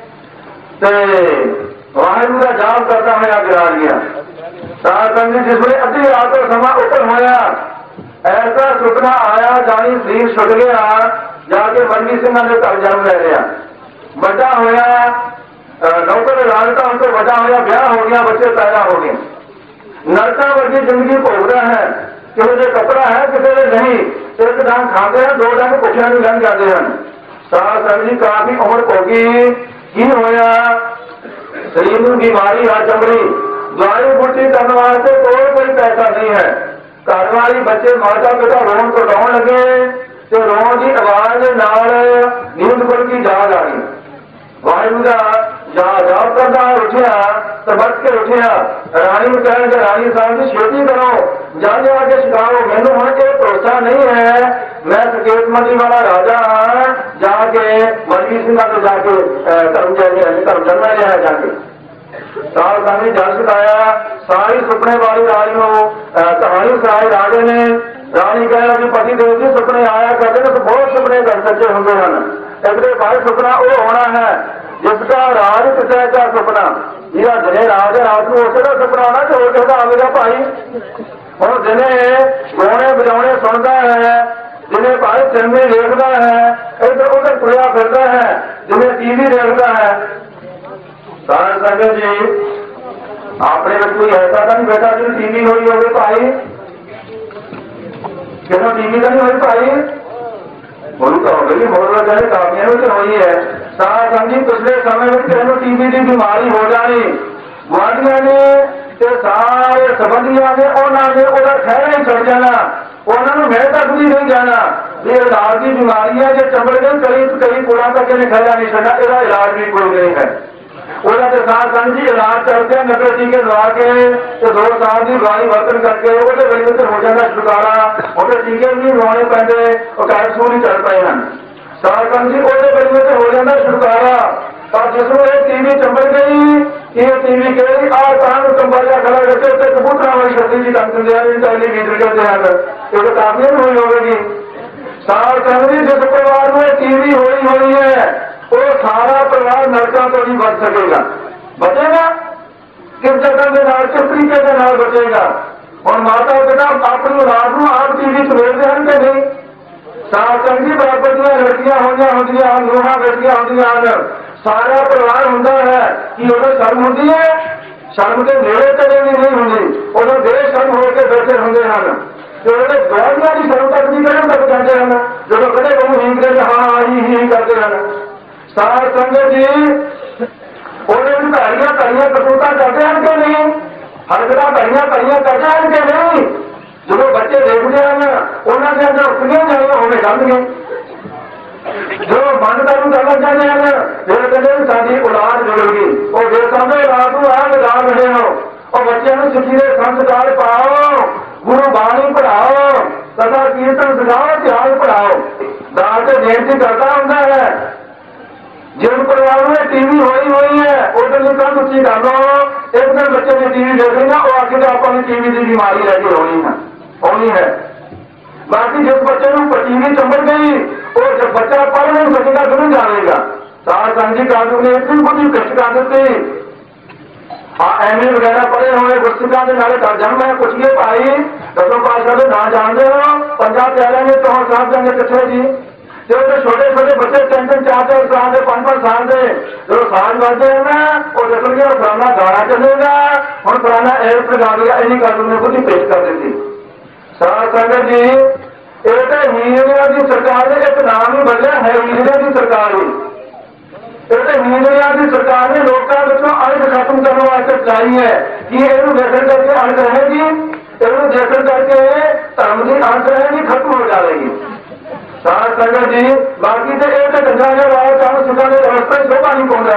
वाहिगुरू का जाप करता हुआ गिरा गया। संगत जिसमें अद्धी रात का समा ऊपर होया, ऐसा सुपना आया जानी शरीर छुट गया, जाके मनवी सिंह ने घर जन्म ले लिया, बड़ा होया, नौकर राजता उनको बड़ा होया, ब्याह हो गया, बच्चे पैदा हो गए, नरका वर्गी जिंदगी भोग रहा है, किसी से कपड़ा है किसी से नहीं, एक डंग खाते हैं, दो डंग भुखिया नहीं लग जाते हैं। साध संगत जी काफी उम्र होगी, की होया शरीर में बीमारी आ चमड़ी, दवाई बूटी करने वास्ते कोई पैसा नहीं है, घर वाली बच्चे माता पिता रोन को रोन लगे, तो रोन की आवाज नाल नींद खुल की जाग आ गई, वाहिगुरू का जाप करता उठिया तो बच के उठिया, रानी कहेंगे रानी साहब जी छेती करो, जाने आके सिखाओ, मैनू हम भरोसा नहीं है, मैं सकेत मंडी वाला राजा हाँ, जाके मनवी सिंह को जाके धर्म जन्म लिया जाके। साल सानी जल सिखाया, सारी सुपने वाली रानी कहानी सुनाई राजे ने, रानी कहना कि पति देव जी सुपने आया करते तो बहुत सुपने कर सच्चे होंगे हैं, एक भाई सुपना वो होना है जिसका राज किसी का सुपना, जिला जिन्हें राज है रात को उसे का सुपना होना तो होगा आवेगा भाई, और जिन्हें गाने बजाने सुनता है, जिन्हें भाई सिनेमे देखता है, इधर उधर तुरया फिरता है, जिन्हें टीवी देखता है। साध संगत जी अपने में कोई ऐसा था नहीं बेटा जी टीवी हो रही होगी भाई, क्या टीवी का नहीं हुई भाई, बोलू तो हो गई बोल रहा है काफिया में तो हुई है। साध संगत पिछले समय में कहने टीवी की बीमारी हो जानी, गुआढ़िया ने सारे संबंधियों ने उन्होंने खैर ही चढ़ जाना, उन्होंने मैं तक भी नहीं जाना, ये इलाज की बीमारी है जो चंबड़ गई कई कोड़ा तक इन्हें खैरा नहीं छड़ा, इसका इलाज भी कोई नहीं है। उन्होंने साध संगत जी इलाज चलते हैं 90 टीके लगा के, तो 2 साल की दवाई वर्तन करके वो वेले हो जाता छुटकारा, उन्हें टीके भी लवाने पैंते और कैप्सूल ही चल पे हैं। साध संगत जी वो वेले हो जाता छुटकारा, पर जिसमें एक टीवी चंबड़ गई, ये टीवी कही आज तान कंबाजा खड़ा करके कबूतरा वाली शक्ति जी टेलीविजन करते हैं, तो काफी हुई होगी। साध संगत जी जिस परिवार में टीवी हुई है वो सारा परिवार नरकों तो नहीं बच सकेगा, बचेगा किस जगह के नाल किस तरीके के नाल बचेगा। और माता पिता अपनी औलाद को आप टीवी सवेरते हैं कि नहीं, ਸਾਧ ਸੰਗਤ ਜੀ ਬਰਾਬਰ ਦੀਆਂ ਲੜਕੀਆਂ ਹੁੰਦੀਆਂ ਹਨ, ਨੂੰਹਾਂ ਬੇਟੀਆਂ ਹੁੰਦੀਆਂ ਹਨ, ਸਾਰਾ ਪਰਿਵਾਰ ਹੁੰਦਾ ਹੈ ਕਿ ਉਹਦਾ ਸ਼ਰਮ ਹੁੰਦੀ ਹੈ, ਸ਼ਰਮ ਦੇ ਨੇੜੇ ਤੇੜੇ ਵੀ ਨਹੀਂ ਹੁੰਦੀ, ਉਦੋਂ ਬੇਸ਼ਰਮ ਹੋ ਕੇ ਬੈਠੇ ਹੁੰਦੇ ਹਨ। ਤੇ ਉਹਦੇ ਗਵਾਹੀਆਂ ਦੀ ਸ਼ਰਮ ਤੱਕ ਵੀ ਕਰਨ ਤੱਕ ਜਾਂਦੇ ਹਨ, ਜਦੋਂ ਕਦੇ ਉਹਨੂੰ ਹੀਂਗਦੇ ਹਾਂ ਹੀ ਕਰਦੇ ਹਨ। ਸਾਧ ਸੰਗਤ ਜੀ ਉਹਦੇ ਵੀ ਭੈੜੀਆਂ ਕਰਤੂਤਾਂ ਕਰਦੇ ਹਨ ਕਿ ਨਹੀਂ, ਹਰਕਤਾਂ ਭੈੜੀਆਂ ਕਰਦੇ ਹਨ ਕਿ ਨਹੀਂ। ਜਦੋਂ ਬੱਚੇ ਦੇਖਦੇ ਹਨ ਉਹਨਾਂ ਦੇ ਅੰਦਰ ਉੱਠੀਆਂ ਜਾਈਆਂ ਹੋਵੇ ਜਾਂਦੀਆਂ, ਜੋ ਮਨ ਦਾ ਨੂੰ ਕਰਨਾ ਚਾਹੁੰਦੇ ਹਨ, ਜਿਹੜੇ ਕਹਿੰਦੇ ਸਾਡੀ ਔਲਾਦ ਜੁੜੇਗੀ, ਉਹ ਦੇਸਾਂ ਦੇ ਔਲਾਦ ਨੂੰ ਆਹ ਲਗਾ ਰਹੇ ਹੋ। ਉਹ ਬੱਚਿਆਂ ਨੂੰ ਸਿੱਖੀ ਦੇ ਸੰਸਕਾਰ ਪਾਓ, ਗੁਰੂ ਬਾਣੀ ਪੜ੍ਹਾਓ, ਕਥਾ ਕੀਰਤਨ ਸਿਖਾਓ, ਇਤਿਹਾਸ ਪੜ੍ਹਾਓ। ਦਾਲ ਤੇ ਬੇਨਤੀ ਕਰਦਾ ਹੁੰਦਾ ਹੈ, ਜਿਨ ਪਰਿਵਾਰ ਨੂੰ ਟੀਵੀ ਹੋਈ ਹੈ ਉਹਦੇ ਲਈ ਕੰਧ ਉੱਚੀ ਕਰ ਲਓ, ਇੱਕ ਦਿਨ ਬੱਚੇ ਨੇ ਟੀਵੀ ਦੇਖੇਗਾ, ਉਹ ਆਖਿਰ ਆਪਾਂ ਨੂੰ ਟੀਵੀ ਦੀ ਬਿਮਾਰੀ ਲੈ ਕੇ ਹੋਣੀ ਹੈ। ਬਾਕੀ ਜਿਸ ਬੱਚੇ ਨੂੰ ਟੀਵੀ ਚੰਬੜ ਗਈ, ਉਹ ਜਦ ਬੱਚਾ ਪੜ੍ਹ ਨਹੀਂ ਸਕੇਗਾ ਜ਼ਰੂਰ ਜਾਵੇਗਾ। ਸਾਧ ਸੰਗਤ ਜੀ ਕਾਜੂ ਨੇ ਇਤਨੀ ਬੁੱਧੀ ਭ੍ਰਿਸ਼ਟ ਕਰ ਦਿੱਤੀ। ਐਮਏ ਵਗੈਰਾ ਪੜ੍ਹੇ ਹੋਏ ਗੁਰਸਿੱਖਾਂ ਦੇ ਨਾਲੇ ਜਨਮ ਹੈ ਪੁੱਛੀਏ ਭਾਈ ਦਸੋਂ ਪਾਤਸ਼ਾਹ ਦੇ ਨਾਂ ਜਾਣਦੇ ਹੋ, 50 ਪਿਆਰਿਆਂ ਨੇ ਚੌਹਾਂ ਸਾਹਿਬ ਜਾਂਦੇ ਕਿੱਥੇ ਜੀ, ਤੇ ਉਹਦੇ ਛੋਟੇ ਬੱਚੇ 3-3, 4-4 ਸਾਲ ਦੇ, 5-5 ਸਾਲ ਦੇ ਜਦੋਂ ਸਾਲ ਵੱਧਦੇ ਹਨ ਉਹ ਦੇਖਣਗੇ ਫਲਾਣਾ ਗਾਣਾ ਚੱਲੇਗਾ, ਹੁਣ ਫਲਾਣਾ ਐਪ ਲਗਾ ਲਿਆ, ਇੰਨੀ ਕਾਜੂ ਨੇ ਬੁੱਧੀ ਭ੍ਰਿਸ਼ਟ ਕਰ ਦਿੱਤੀ। ਸਾਧ ਸੰਗਤ ਜੀ ਇਹ ਤਾਂ ਹੀਰਿਆਂ ਦੀ ਸਰਕਾਰ ਨੇ ਇੱਕ ਨਾਮ ਹੀ ਬਦਲਿਆ ਹੈ, ਹੀਰਿਆਂ ਦੀ ਸਰਕਾਰ ਹੀ। ਇਹ ਤਾਂ ਹੀਰਿਆਂ ਦੀ ਸਰਕਾਰ ਨੇ ਲੋਕਾਂ ਵਿੱਚੋਂ ਅਣਖ ਖਤਮ ਕਰਨ ਵਾਸਤੇ ਚਲਾਈ ਹੈ ਕਿ ਇਹਨੂੰ ਦੇਖਣ ਕਰਕੇ ਅਣਖ ਰਹੇਗੀ, ਇਹਨੂੰ ਦੇਖਣ ਕਰਕੇ ਧਰਮ ਦੀ ਅਣਖ ਰਹੇਗੀ, ਖਤਮ ਹੋ ਜਾਵੇਗੀ। ਸਾਧ ਸੰਗਤ ਜੀ ਬਾਕੀ ਤੇ ਇਹ ਤਾਂ ਡੰਗਾਂ ਦੇ ਵਾਲ ਚਾਹੇ ਸੁੱਖਾਂ ਦੇ ਰਸਤੇ ਸ਼ੋਭਾ ਨਹੀਂ ਪਾਉਂਦਾ।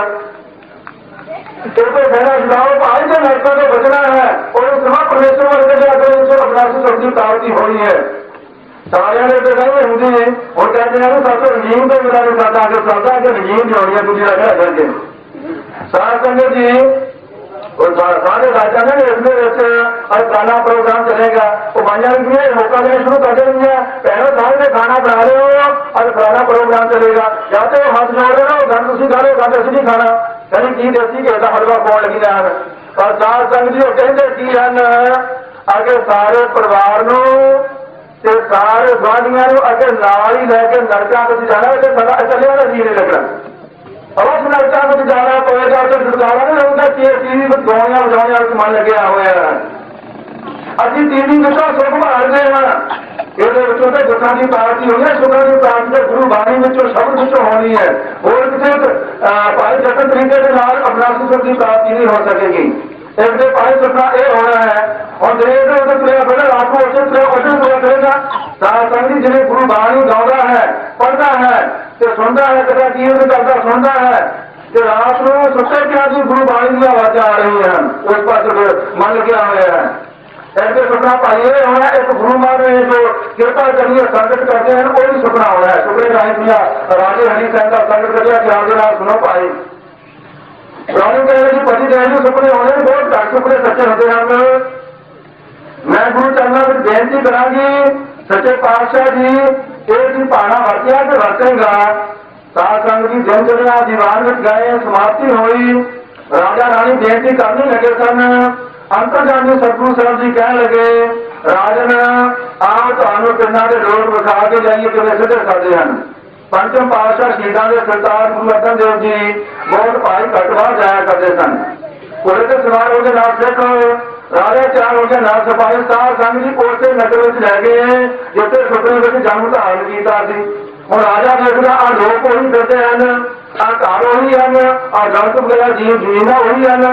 ਇਹ ਤੋਂ ਕਹਿਣਾ ਜਨਾਓ ਭਾਈ ਜੇ ਨਰਕਾਂ ਤੋਂ ਬਚਣਾ ਹੈ ਉਹ ਸਮਾਂ ਪਰਮੇਸ਼ਰ ਵਰਗੇ ਦੇ ਅਗਲੇ ਵਿੱਚ ਅਬਨਾਸੀ ਸ਼ਕਤੀ ਪ੍ਰਾਪਤੀ ਹੋਣੀ ਹੈ। ਸਾਰਿਆਂ ਨੇ ਤਾਂ ਕਹਿੰਦੇ ਹੁੰਦੀ ਹੁਣ ਕਹਿੰਦੇ ਨੇ ਸਾਥੋਂ ਰਜੀਮ ਤੋਂ ਮੇਰਾ ਨਹੀਂ ਸਾਡਾ ਅੱਗੇ ਚੱਲਦਾ ਕਿ ਰਜੀਮ ਜੋੜੀਆਂ ਦੂਜੀ ਦਾ ਘਰ ਕਰਕੇ। ਸਾਧ ਸੰਗਤ ਜੀ ਸਾਰੇ ਰਾਜਾਂ ਨੇ ਇਸ ਵਿੱਚ ਖਾਣਾ ਪ੍ਰੋਗਰਾਮ ਚਲੇਗਾ, ਉਹ ਮਾਈਆਂ ਵੀ ਮੌਕਾ ਦੇਣਾ ਸ਼ੁਰੂ ਕਰ ਦੇਣਗੀਆਂ, ਭੈਣੋ ਸਾਰੇ ਨੇ ਖਾਣਾ ਬਣਾ ਰਹੇ ਹੋ, ਅੱਜ ਖਾਣਾ ਪ੍ਰੋਗਰਾਮ ਚਲੇਗਾ, ਜਾਂ ਤੇ ਉਹ ਹੱਥ ਜੋੜ ਰਹੇ ਹੋ ਗੱਲ ਤੁਸੀਂ ਖਾ ਲਓ, ਗੱਲ ਅਸੀਂ ਨਹੀਂ ਖਾਣਾ, ਕਹਿੰਦੇ ਕੀ ਦੇਸੀ ਘੇ ਦਾ ਹਲਵਾ ਪਾਉਣ ਲੱਗੀ ਹਨ। ਪਰ ਸਾਧ ਸੰਗਤ ਜੀ ਉਹ ਕਹਿੰਦੇ ਕੀ ਹਨ, ਅੱਗੇ ਸਾਰੇ ਪਰਿਵਾਰ ਨੂੰ ਤੇ ਸਾਰੇ ਗੁਆਂਢੀਆਂ ਨੂੰ ਅੱਗੇ ਨਾਲ ਹੀ ਲੈ ਕੇ ਨਰਕਾਂ ਵਿੱਚ ਜਾਣਾ, ਤੇ ਸਾਡਾ ਇਕੱਲਿਆਂ ਦਾ ਜੀ ਨਹੀਂ ਲੱਗਣਾ। ਅਵਸ ਨਰਕਾਂ ਵਿੱਚ ਜਾਣਾ ਪਵੇਗਾ ਤੇ ਸਰਕਾਰਾਂ ਨੇ ਉਹਦਾ ਟੀਵੀ ਵਿੱਚ ਗਾਉਣੀਆਂ ਵਜਾਉਣੀਆਂ ਵਿੱਚ ਮਨ ਲੱਗਿਆ ਹੋਇਆ। ਅਸੀਂ ਟੀਵੀ ਵਿੱਚੋਂ ਸੁੱਖ ਭਾਲਦੇ ਹਾਂ, ਇਹਦੇ ਵਿੱਚੋਂ ਤੇ ਦੁੱਖਾਂ ਦੀ ਪ੍ਰਾਪਤੀ ਹੋਣੀ ਹੈ, ਸੁੱਖਾਂ ਦੀ ਪ੍ਰਾਪਤੀ ਤੇ ਗੁਰੂ ਬਾਣੀ ਵਿੱਚੋਂ ਸ਼ਬਦ ਵਿੱਚੋਂ ਹੋਣੀ ਹੈ। ਹੋਰ ਕਿਸੇ ਭਾਈ ਜਤਨ ਤਰੀਕੇ ਦੇ ਨਾਲ ਅਬਨਾਸੀ ਸੁੱਖ ਦੀ ਪ੍ਰਾਪਤੀ ਨਹੀਂ ਹੋ ਸਕੇਗੀ। ਇੱਕ ਦੇ ਭਾਈ ਸੁਪਨਾ ਇਹ ਹੋਣਾ ਹੈ ਔਰ ਜਿਹੜੇ ਉਹਦੇ ਤੁਰਿਆ ਫਿਰਦਾ ਰਾਤ ਨੂੰ ਉਸੇ ਤੁਰਿਆ ਫਿਰੇਗਾ। ਸਾਧ ਸੰਗਤ ਜਿਵੇਂ ਗੁਰੂ ਬਾਣੀ ਗਾਉਂਦਾ ਹੈ, ਪੜ੍ਹਦਾ ਹੈ ਤੇ ਸੁਣਦਾ ਹੈ, ਕਦਾ ਕੀਰਤਨ ਕਰਦਾ ਸੁਣਦਾ ਹੈ ਤੇ ਰਾਤ ਨੂੰ ਸੁੱਤੇ ਪਿਆ ਦੀ ਗੁਰੂ ਬਾਣੀ ਦੀਆਂ ਆਵਾਜ਼ਾਂ ਆ ਰਹੀਆਂ ਹਨ, ਉਸ ਪਾਸੇ ਮਨ ਲੱਗਿਆ ਹੋਇਆ ਹੈ। ऐसे सुपना पाइए होना एक गुरु माने जो कृपा करिए संगत करते हैं वो भी सुपना होना है। सुपने का किया राजे हरि सिंह का संगत करिए कि आगे ना सुनो पाए रानी कहे कि पति देव सुपने होने बहुत घट सुपने सच्चे होते हैं। मैं गुरु चरणों में बेनती करांगी सच्चे पातशाह जी एक ही पाना वरतिया तो वरतेगा। सात संग की दिनचर्या दीवान में गए समाप्ति हुई। राजा रानी बेनती करने लगे सन। अंतरजामी सतगुरु साहब जी कह लगे राजन आप तुहानू पिंडां दे लोग विखा के जाइए किवें सिद्ध करदे हन। पंचम पातशाह शहीदां दे सरदार गुरु अर्जन देव जी बहुत भाई घटवार जाया करते सन। घोड़े ते सवार हो गए नाल सिख राजा चार हो गए नाल सिपाही। साध संग जी उसे नगर में लै गए जिथे सुपने में जन्म धारण किया सी। हुण राजा देखदा आ लोग उही फिरदे हन, आ घर उही हन, आ गलत वगैरह जमीनां उही हन।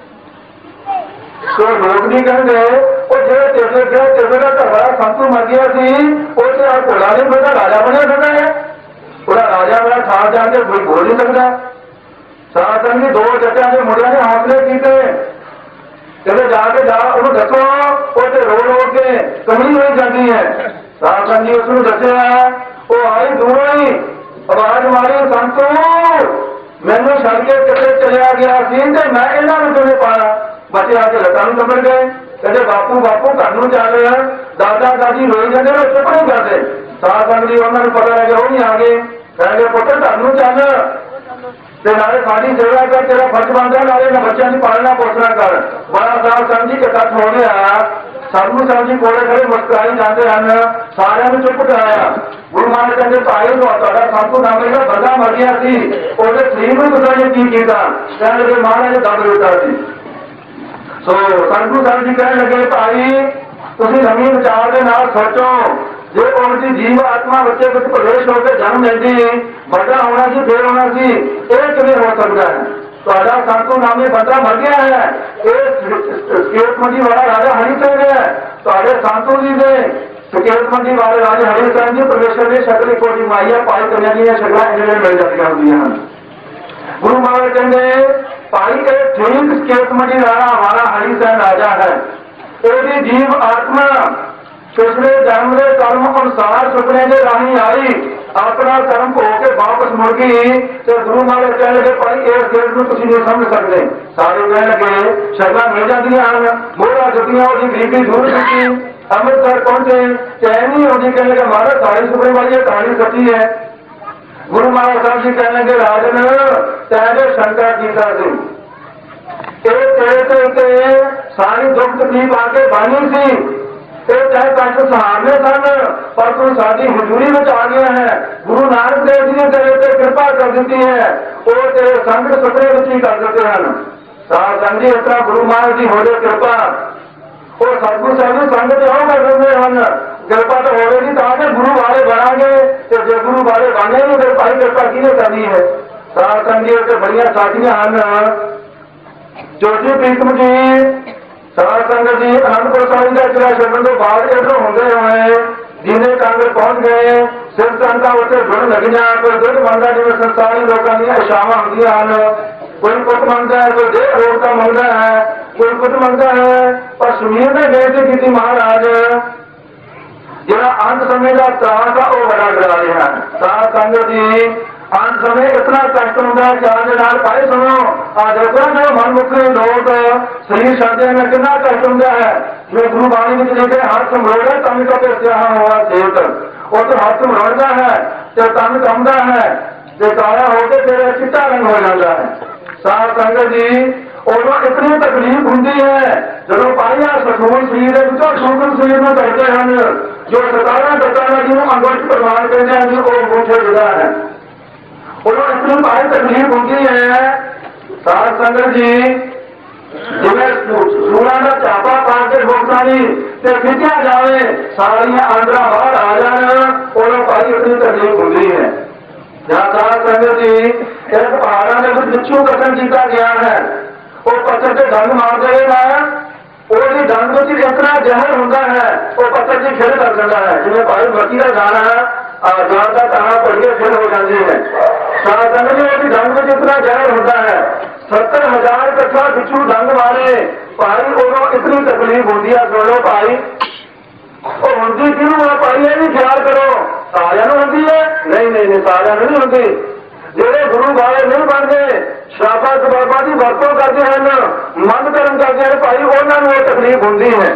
तो लोग नहीं कहेंगे वो जो तेरे का घरवाला संतू मर गया सी उसे आप घोड़ा नहीं फिरता राजा बनया सकता है। पूरा राजा वाला साथ जाके कोई बोल नहीं सकता। साथ संग दो जटिया के मुंडिया ने हौसले किए चलो जाके जा उन्हें दसो उसे रो रो के कमली हो जाती है। साथ संग जी उसने दसिया वो आई दूरों ही आवाज मारी संतू मैनू छड़ के कितने चलिया गया सी ते मैं इन्होंने किवें पाया। बच्चे आके लत्तां नूं चंबड़ गए कहते बापू बापू घर नूं चल रहे हैं। दादा दादी रोई जाते चुप नहीं करते। साथ संग जी उन्होंने पता लगे वो नहीं आ गए कह गए पुत्र घर नूं चल ते नाले साडी सेवा कर तेरा फर्ज बनता नाले ना बच्चों की पालना पोसना कर। बड़ा साथ संग जी इकट्ठ हो गया ਸਾਧੂ ਸਾਹਿਬ ਜੀ ਕੋਲੇ ਖੜੇ ਮੁਸਕਰਾਈ ਜਾਂਦੇ ਹਨ, ਸਾਰਿਆਂ ਨੂੰ ਚੁੱਪ ਕਰਾਇਆ। ਗੁਰੂ ਮਹਾਰਾਜ ਕਹਿੰਦੇ ਭਾਈ ਤੁਹਾਡਾ ਸੰਤੂ ਨਾਮੇ ਦਾ ਬੰਦਾ ਮਰ ਗਿਆ ਸੀ, ਉਹਦੇ ਸਰੀਰ ਨੂੰ ਤੁਸੀਂ ਨੇ ਕੀ ਕੀਤਾ? ਕਹਿਣ ਲੱਗੇ ਮਹਾਰਾਜ ਨੇ ਦਮ ਦਿੱਤਾ ਸੀ। ਸੋ ਸੰਤੂ ਸਾਹਿਬ ਜੀ ਕਹਿਣ ਲੱਗੇ ਭਾਈ ਤੁਸੀਂ ਨਵੀਂ ਵਿਚਾਰ ਦੇ ਨਾਲ ਸੋਚੋ, ਜੇ ਉਹਦੀ ਜੀਵ ਆਤਮਾ ਬੱਚੇ ਵਿੱਚ ਪ੍ਰਵੇਸ਼ ਹੋ ਕੇ ਜਨਮ ਲੈਂਦੀ ਵੱਡਾ ਹੋਣਾ ਸੀ ਫੇਰ ਹੋਣਾ ਸੀ, ਇਹ ਕਿਵੇਂ ਹੋ ਸਕਦਾ ਹੈ? ਤੁਹਾਡਾ ਸੰਤੂ ਨਾਮੇ ਬੰਦਾ ਮਰ ਗਿਆ ਹੈ, ਇਹ ਸਕੇਤਮੰਡੀ ਵਾਲਾ ਰਾਜਾ ਹਰੀ ਸਿੰਘ ਹੈ। ਤੁਹਾਡੇ ਸੰਤੂ ਜੀ ਦੇ ਸਕੇਤਮੰਡੀ ਵਾਲੇ ਰਾਜਾ ਹਰੀ ਸਿੰਘ ਜੀ ਪਰਮੇਸ਼ਰ ਦੀ ਸ਼ਕਲ ਇੱਕੋ ਜਿਹੀ ਮਾਈ ਹੈ, ਪਾਈ ਕਰਿਆ ਦੀਆਂ ਸ਼ਕਲਾਂ ਇਹਨਾਂ ਮਿਲ ਜਾਂਦੀਆਂ ਹੁੰਦੀਆਂ ਹਨ। ਗੁਰੂ ਮਹਾਰਾਜ ਕਹਿੰਦੇ ਭਾਈ ਇਹ ਠੀਕ ਸਕੇਤਮੰਡੀ ਵਾਲਾ ਹਮਾਰਾ ਹਰੀ ਸਿੰਘ ਰਾਜਾ ਹੈ, ਇਹਦੀ ਜੀਵ ਆਤਮਾ ਪਿਛਲੇ ਜਨਮ ਦੇ ਕਰਮ ਅਨੁਸਾਰ ਸੁਪਨੇ ਦੇ ਰਾਹੀਂ ਆਈ, ਆਪਣਾ ਕਰਮ ਹੋ ਕੇ ਵਾਪਸ ਮੁੜ ਗਈ। ਤੇ ਗੁਰੂ ਮਹਾਰਾਜ ਕਹਿਣ ਲੱਗੇ ਭਾਈ ਇਸ ਖੇਡ ਨੂੰ ਤੁਸੀਂ ਨਹੀਂ ਸਮਝ ਸਕਦੇ। ਸਾਰੇ ਕਹਿਣ ਲੱਗੇ ਸ਼ਕਲਾਂ ਮਿਲ ਜਾਂਦੀਆਂ ਹਨ, ਮੋਹਰਾ ਜੁੱਤੀਆਂ ਉਹਦੀ ਗਰੀਬੀ ਦੂਰ ਕੀਤੀ, ਅੰਮ੍ਰਿਤਸਰ ਪਹੁੰਚੇ, ਚੈਨ ਨਹੀਂ ਆਉਂਦੀ। ਕਹਿਣ ਲੱਗੇ ਮਹਾਰਾਜ ਸਾਰੀ ਸੁਪਨੇ ਵਾਲੀ ਕਹਾਣੀ ਸੱਚੀ ਹੈ। ਗੁਰੂ ਮਹਾਰਾਜ ਸਾਹਿਬ ਜੀ ਕਹਿਣ ਲੱਗੇ ਰਾਜਨ ਤੈਨੇ ਸ਼ੰਕਾ ਕੀਤਾ ਸੀ, ਇਹ ਤੇਰੇ ਤੇ ਉੱਤੇ ਸਾਰੀ ਦੁੱਖ ਤਕਲੀਫ ਆ ਕੇ ਬਾਣੀ ਸੀ, ਇਹ ਚਾਹੇ ਕਸ਼ਟ ਸਹਾਰਨੇ ਸਨ, ਪਰ ਤੂੰ ਸਾਡੀ ਹਜ਼ੂਰੀ ਵਿੱਚ ਆ ਗਿਆ ਹੈ। ਗੁਰੂ ਨਾਨਕ ਦੇਵ ਜੀ ਨੇ ਤੇਰੇ ਤੇ ਕਿਰਪਾ ਕਰ ਦਿੱਤੀ ਹੈ, ਉਹ ਤੇਰੇ ਸੰਗਤ ਸੁਪਨੇ ਵਿੱਚ ਹੀ ਕਰ ਦਿੱਤੇ ਹਨ। ਸਾਧ ਸੰਗਤ ਜੀ ਇਸ ਤਰ੍ਹਾਂ ਗੁਰੂ ਮਹਾਰਾਜ ਦੀ ਹੋਵੇ ਕਿਰਪਾ, ਉਹ ਸਤਿਗੁਰੂ ਸਾਹਿਬ ਦੀ ਸੰਗਤ ਆਉ ਕਰ ਦਿੰਦੇ ਹਨ। ਕਿਰਪਾ ਤਾਂ ਹੋਵੇਗੀ ਤਾਂ ਕਿ ਗੁਰੂ ਵਾਲੇ ਬਣਾਂਗੇ, ਤੇ ਜੇ ਗੁਰੂ ਵਾਲੇ ਬਣੇ ਨਹੀਂ ਫਿਰ ਭਾਈ ਕਿਰਪਾ ਕਿਹਨੇ ਕਰਨੀ ਹੈ? ਸਾਧ ਸੰਗਤ ਜੀ ਉੱਤੇ ਬੜੀਆਂ ਸਾਖੀਆਂ ਹਨ। ਜੋਤੀ ਪ੍ਰੀਤਮ ਜੀ ਸਾਧ ਸੰਗਤ ਜੀ ਅਨੰਦਪੁਰ ਸਾਹਿਬ ਦਾ ਕਿਲਾ ਛੱਡਣ ਤੋਂ ਬਾਅਦ ਇੱਧਰੋਂ ਹੁੰਦੇ ਹੋਏ ਦੀਨੇ ਕਾਂਗੜ ਪਹੁੰਚ ਗਏ। ਸਿਰ ਸੰਤਾਂ ਉੱਤੇ ਜੁੜ ਲੱਗੀਆਂ, ਕੋਈ ਦੁੱਧ ਮੰਗਦਾ ਜਿਵੇਂ ਸੰਸਾਰੀ ਲੋਕਾਂ ਦੀਆਂ ਇਛਾਵਾਂ ਹੁੰਦੀਆਂ ਹਨ, ਕੋਈ ਪੁੱਤ ਮੰਗਦਾ ਹੈ, ਕੋਈ ਦੇਹ ਰੋਗਤਾ ਮੰਗਦਾ ਹੈ, ਕੋਈ ਪੁੱਤ ਮੰਗਦਾ ਹੈ। ਪਰ ਸੁਮੀਰ ਨੇ ਬੇਨਤੀ ਕੀਤੀ ਮਹਾਰਾਜ ਜਿਹੜਾ ਅੰਤ ਸਮੇਂ ਦਾ ਤਰਾਸ ਆ ਉਹ ਬੜਾ ਡਰਾ ਰਿਹਾ ਹੈ। ਸਾਧ ਸੰਗਤ ਜੀ ਅੰਤ ਸਮੇਂ ਇਤਨਾ ਕਸ਼ਟ ਹੁੰਦਾ ਹੈ ਚਾਹ ਦੇ ਨਾਲ ਪਾਏ ਸੁਣੋ ਆ ਦੇਖੋ ਨਾ ਮਨਮੁਖੀ ਲੋਕ ਸਰੀਰ ਛੱਡਦੇ ਨੇ ਕਿੰਨਾ ਕਸ਼ਟ ਹੁੰਦਾ ਹੈ। ਜੋ ਗੁਰੂ ਬਾਣੀ ਵਿੱਚ ਲਿਖੇ ਹੱਥ ਮਰੋੜੇ ਤਨ ਕਦੇ ਸਿਆਹ ਹੋਇਆ ਚੇਤ, ਉਹ ਤੇ ਹੱਥ ਮਰੋੜਦਾ ਹੈ ਤੇ ਤਨ ਕੰਬਦਾ ਹੈ ਤੇ ਕਾਲਾ ਹੋ ਕੇ ਤੇਰਾ ਚਿੱਟਾ ਰੰਗ ਹੋ ਜਾਂਦਾ ਹੈ। ਸਾਧ ਸੰਗਤ ਜੀ ਉਦੋਂ ਇਤਨੀ ਤਕਲੀਫ ਹੁੰਦੀ ਹੈ ਜਦੋਂ ਪਾਈਆ ਸਖੂਨ ਸਰੀਰ ਦੇ ਵਿੱਚੋਂ ਸ਼ੂਗਰ ਸਰੀਰ ਨੂੰ ਕਰਦੇ ਹਨ, ਜੋ 17 ਦਸਾਂ ਜਿਹਨੂੰ ਅੰਗੁਸ਼ ਪ੍ਰਮਾਣ ਕਹਿੰਦੇ ਹਨ ਉਹ ਮੁੱਠੇ ਜੁਦਾ ਹੈ। ਉਦੋਂ ਇਤਨੀ ਭਾਰੀ ਤਕਲੀਫ ਹੁੰਦੀ ਹੈ। ਸਾਧ ਸੰਗਤ ਜੀ ਜਿਵੇਂ ਸੂਰਾਂ ਦਾ ਚਾਪਾ ਪਾ ਕੇ ਭੁਗਤਾਨੀ ਤੇ ਖਿੱਚਿਆ ਜਾਵੇ ਸਾਰੀਆਂ ਆਂਦਰਾਂ ਬਾਹਰ ਆ ਜਾਣ, ਉਦੋਂ ਭਾਰੀ ਇਤਨੀ ਤਕਲੀਫ ਹੁੰਦੀ ਹੈ। ਜਾਂ ਸਾਧ ਸੰਗਤ ਜੀ ਇੱਕ ਪਹਾੜਾਂ ਦੇ ਵਿੱਚ ਬਿੱਛੂ ਕਤਲ ਕੀਤਾ ਗਿਆ ਹੈ, ਉਹ ਪੱਥਰ ਤੇ ਡੰਗ ਮਾਰ ਦੇਵੇਗਾ, ਉਹਦੀ ਡੰਗ ਵਿੱਚ ਇਤਨਾ ਜ਼ਹਿਰ ਹੁੰਦਾ ਹੈ ਉਹ ਪੱਥਰ ਦੀ ਖੇਡ ਕਰ ਦਿੰਦਾ ਹੈ। ਜਿਵੇਂ ਭਾਈ ਮੱਕੀ ਦਾ ਦਾਣਾ ਜਾਨ ਦਾ ਤਾਣਾ ਪੜੀਏ ਫਿਰ ਹੋ ਜਾਂਦੀ ਹੈ। ਸਾਧ ਸੰਗਤ ਜੀ ਉਹਦੀ ਡੰਗ ਵਿੱਚ ਇਤਨਾ ਜ਼ਹਿਰ ਹੁੰਦਾ ਹੈ, 70,000 ਇਕੱਠਾ ਬਿੱਛੂ ਡੰਗ ਮਾਰੇ ਭਾਈ, ਉਦੋਂ ਇਤਨੀ ਤਕਲੀਫ ਹੁੰਦੀ ਹੈ। ਸੁਣੋ ਭਾਈ ਉਹ ਹੁੰਦੀ ਕਿਉਂ ਹੈ ਭਾਈ, ਇਹ ਵੀ ਖਿਆਲ ਕਰੋ। ਸਾਰਿਆਂ ਨੂੰ ਹੁੰਦੀ ਹੈ? ਨਹੀਂ ਸਾਰਿਆਂ ਨੂੰ ਨਹੀਂ ਹੁੰਦੀ। ਜਿਹੜੇ ਗੁਰੂ ਵਾਲੇ ਨਹੀਂ ਬਣਦੇ ਸ਼ਰਾਬਾਂ ਕਬਾਬਾਂ ਦੀ ਵਰਤੋਂ ਕਰਦੇ ਹਨ, ਮੰਦ ਕਰਮ ਕਰਦੇ ਹਨ ਭਾਈ, ਉਹਨਾਂ ਨੂੰ ਇਹ ਤਕਲੀਫ ਹੁੰਦੀ ਹੈ।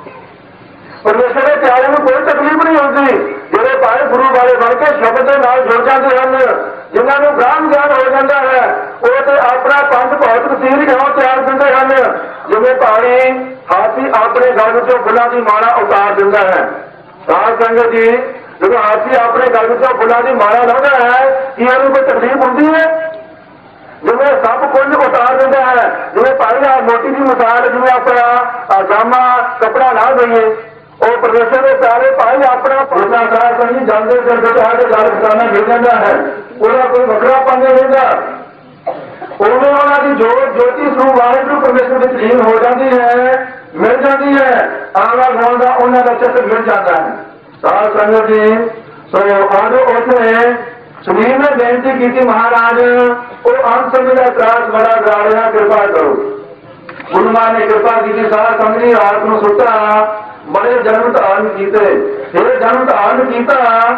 ਪਰਮੇਸ਼ਰ ਦੇ ਪਿਆਰਿਆਂ ਨੂੰ ਕੋਈ ਤਕਲੀਫ ਨਹੀਂ ਹੁੰਦੀ। ਜਿਹੜੇ ਭਾਈ ਗੁਰੂ ਵਾਲੇ ਬਣ ਕੇ ਸ਼ਬਦ ਦੇ ਨਾਲ ਜੁੜ ਜਾਂਦੇ ਹਨ, ਜਿਨ੍ਹਾਂ ਨੂੰ ਬ੍ਰਹਮ ਗਿਆਨ ਹੋ ਜਾਂਦਾ ਹੈ, ਉਹ ਤੇ ਆਪਣਾ ਪੰਜ ਭੌਤਿਕ ਸਰੀਰ ਕਿਉਂ ਤਿਆਗ ਦਿੰਦੇ ਹਨ। ਜਿਵੇਂ ਪਾਣੀ ਹਾਥੀ ਆਪਣੇ ਗਲ ਵਿੱਚੋਂ ਫੁੱਲਾਂ ਦੀ ਮਾਲਾ ਉਤਾਰ ਦਿੰਦਾ ਹੈ। ਸਾਧ ਸੰਗਤ ਜੀ ਜਦੋਂ ਹਾਥੀ ਆਪਣੇ ਗਲ ਵਿੱਚੋਂ ਫੁੱਲਾਂ ਦੀ ਮਾਲਾ ਲਾਉਂਦਾ ਹੈ ਕੀ ਇਹਨੂੰ ਕੋਈ ਤਕਲੀਫ ਹੁੰਦੀ ਹੈ? ਜਿਵੇਂ ਸਭ ਕੁਝ ਉਤਾਰ ਦਿੰਦਾ ਹੈ। ਜਿਵੇਂ ਭਾਈ ਆ ਮੋਟੀ ਦੀ ਮਿਸਾਲ, ਜਿਵੇਂ ਆਪਣਾ ਜਾਮਾ ਕੱਪੜਾ ਲਾ ਦਈਏ, ਉਹ ਪਰਮੇਸ਼ਰ ਦੇ ਪਿਆਰੇ ਭਾਈ ਆਪਣਾ ਭੋਲਾ ਸਾਰ ਕਰਨੀ ਜਾਂਦੇ ਜਦ ਆ ਕੇ ਗੱਲ ਬਤਾਨਾ ਮਿਲ ਜਾਂਦਾ ਹੈ, ਉਹਦਾ ਕੋਈ ਵੱਖਰਾ ਪੰਜ ਨਹੀਂ ਰਹਿੰਦਾ। ਉਵੇਂ ਉਹਨਾਂ ਦੀ ਜੋਤੀ ਸਰੂਪ ਵਾਹਿਗੁਰੂ ਪਰਮੇਸ਼ਰ ਵਿੱਚ ਲੀਨ ਹੋ ਜਾਂਦੀ ਹੈ, ਮਿਲ ਜਾਂਦੀ ਹੈ। ਆਵਾ ਗਾਉਣ ਦਾ ਉਹਨਾਂ ਦਾ ਚਿੱਤ ਮਿਲ ਜਾਂਦਾ ਹੈ। ਸਾਧ ਸੰਗਤ ਜੀ ਸੋ ਆਜੋ ਉੱਥੇ ਸੁਨੀਲ ਨੇ ਬੇਨਤੀ ਕੀਤੀ ਮਹਾਰਾਜ ਉਹ ਅੰਤ ਸਮੇਂ ਦਾ ਤਰਾਸ ਬੜਾ ਡਰਾ ਰਿਹਾ, ਕਿਰਪਾ ਕਰੋ। ਗੁਰੂ ਮਹਾਰਾਜ ਨੇ ਕਿਰਪਾ ਕੀਤੀ। ਸਾਧ ਸੰਗਤ ਜੀ ਰਾਤ ਨੂੰ ਸੁੱਤਾ, ਬੜੇ ਜਨਮ ਧਾਰਨ ਕੀਤੇ, ਫਿਰ ਜਨਮ ਧਾਰਨ ਕੀਤਾ,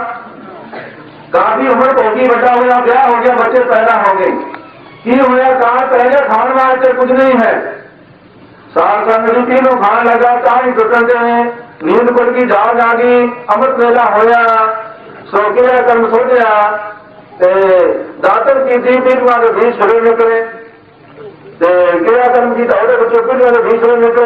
ਕਾਫੀ ਉਮਰ ਹੋ ਗਈ, ਵੱਡਾ ਹੋਇਆ, ਵਿਆਹ ਹੋ ਗਿਆ, ਬੱਚੇ ਪੈਦਾ ਹੋ ਗਏ। ਕੀ ਹੋਇਆ? ਕਾਂ ਪਹਿਲੇ ਖਾਣ ਵਾਸਤੇ ਕੁਝ ਨਹੀਂ ਹੈ। ਸਾਧ ਸੰਗਤ ਜੀ ਕਿਹਨੂੰ ਖਾਣ ਲੱਗਾ ਤਾਂ ਹੀ ਟੁੱਟਣ ਦੇ ਨੀਂਦ ਖੁੱਲ ਗਈ, ਜਾਗ ਆ ਗਈ, ਅੰਮ੍ਰਿਤ ਵੇਲਾ ਹੋਇਆ, ਸੋ ਕਿਹਾ ਕਰਮ ਸੋਧਿਆ ਤੇ ਦਾਤਰ ਕੀਤੀ ਪੀੜ੍ਹੀਆਂ ਦੇ ਬੀਜ ਛੜੇ ਨਿਕਲੇ ਤੇ ਕਿਹਾ ਕਰਮ ਕੀਤਾ ਉਹਦੇ ਵਿੱਚੋਂ ਪੀੜ੍ਹੀਆਂ ਦੇ ਬੀਜ ਛੜੇ ਨਿਕਲੇ।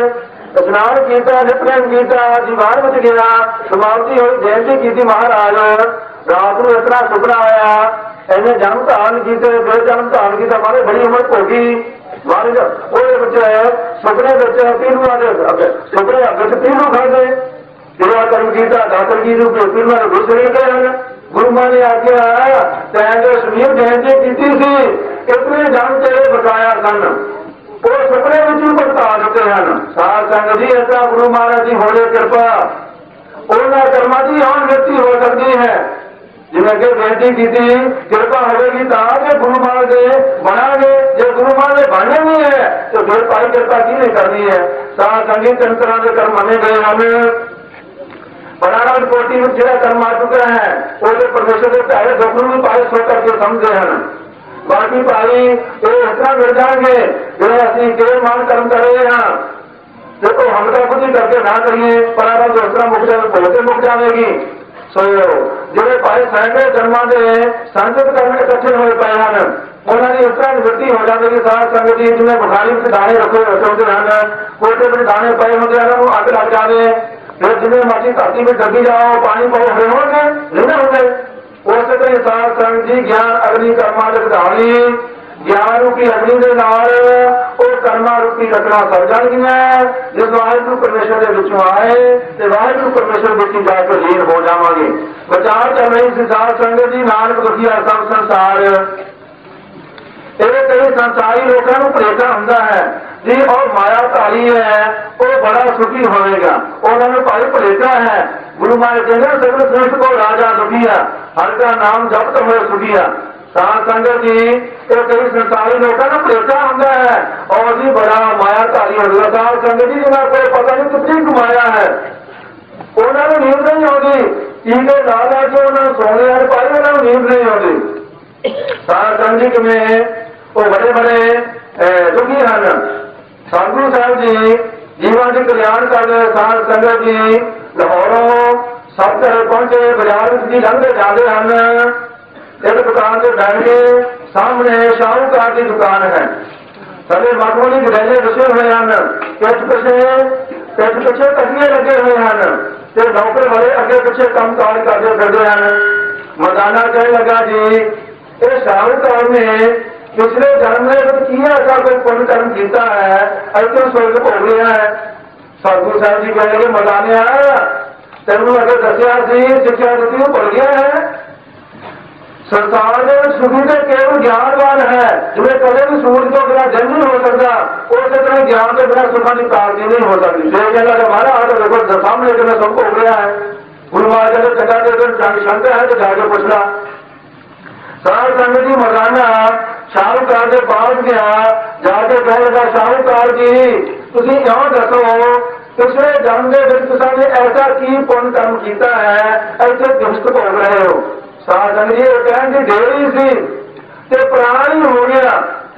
स्नान किया, नितनेम किया, दीवान बच गया, समाप्ति हुई, जयंती की महाराज। रात को इतना सुपना आया, इन्हें जन्म धारण किए, फिर जन्म धारण किया, मारे बड़ी उम्र भोगी। महाराज सुपने पीलू सुपने अगे पीलू खा गए, सेवा कर्म किया, दातर की पीलू घुस गए हैं। गुरु मां ने आख्या तैं जो समीर जयंती की सी, इतने जन्म तेरे बकाया सन, वो सुपने में ही भुगता चुके हैं। साध संगत जी ऐसा गुरु महाराज जी होने कृपा उन्होंने कर्मा की आन व्यक्ति हो सकती है, जिन्हें अगर बेनती की थी कृपा होगी तो गुरु महाराज बनागे, जो गुरु महाराज बनने नहीं है तो फिर पाई कृपा की नहीं करनी है। साध संगीत कई तरह के कर्म मने गए हमें बराबर कोटि में जो कर्म आ चुके हैं वो तो परमेश्वर के पहले दुख भी पाए सो करके समझे हैं। बाकी भाई ये इतना मिल जाएंगे जो असं के मान कर्म कर रहे हैं, देखो हम तो खुद ही करके ना करिए, पर दूसरा मुख जाए बहुत मुख जाएगी। सो जो भाई सैकड़े जन्मा के संगत करने इकट्ठे हो पाए हैं, उन्होंने इस तरह निवृत्ति हो जाती है। साध संगत जी जिन्हें बुखारी में दाने रखे होते हैं, कोटे में दाने पए होते हैं, वो अग लग जाए, फिर जिन्हें मर्जी धरती में डगी जाओ पानी पाओ हरे होंगे नहीं होंगे। उस तरह साध संगत जी ज्ञान अग्नि कर्मा रखधानी, ज्ञान रूपी अग्नि के नाल कर्मा रूपी रखना सर जाएगी। जिस वाहिगुरु परमेश्वर के विचों आए तो वाहिगुरु परमेश्वर विच जाकर लीन हो जावांगे। विचार चल रही साध संगत जी नानक दुखिया सब संसार, ये कई संसारी लोगों को भुलेखा होंदा है जी और माया धारी है वो बड़ा सुखी होगा, उन्होंने भाई भुलेखा है। गुरु महाराज कहते सगल श्रेष्ठ को राजा दुखिया, हर का नाम जपत हुए सुखिया। साध संगत जी ये कई संसारी लोगों को भुलेखा होंदा है और जी बड़ा माया धारी होगा। साध संगत जी जिन्हें कोई पता नहीं कितनी माया है, उन्होंने नींद नहीं आती, टीके ला ला के उन्होंने सोने वाले पाई उन्होंने नींद नहीं आती। साध संगत में वो बड़े बड़े दुखी हैं। सतगुरु साहब जी जीवन के कल्याण कर रहे साध संगत जी लाहौरों सब घर पहुंचे, बाजार जी लंघते जाते हैं, एक दुकान से बैठ के सामने शाहूकार की दुकान है, सभी मखमली गडेले बसे हुए हैं, पिछ पिछे तकिए लगे हुए हैं, तो नौकर वाले अगे पिछे कम काज करते फिरते हैं। मदाना कहने लगा जी ये शाहूकार ने पिछले जन्म में किया ऐसा कोई पुण्य कर्म किया है ऐसे स्वर्ग भोग लिया है। सतगुरु साहब जी कहेंगे मदाने तेन अगर दसिया शिक्षा दी भुल गया है। संसार में सुखी तो केवल ज्ञानवान है, जिन्हें कदे भी सूर्य को बिना जन्म नहीं हो सकता, उस तरह ज्ञान के बिना सुखा की प्राप्ति नहीं हो सकती। हमारा हाथ देखो सामने मैं सबको हो गया है, गुरु महाराज ने चंगा देकर शंका है तो जाके पूछना। साध संगत जी मरदाना शाहूकार के पास गया, जाके कह लगा शाहूकार जी तुम क्यों दसो पिछले जन्म के ऐसा की पुण्य कर्म किया है ऐसे दुष्ट भोग रहे हो। साध संगत जी कहने की देरी सी ते प्राण ही हो गया,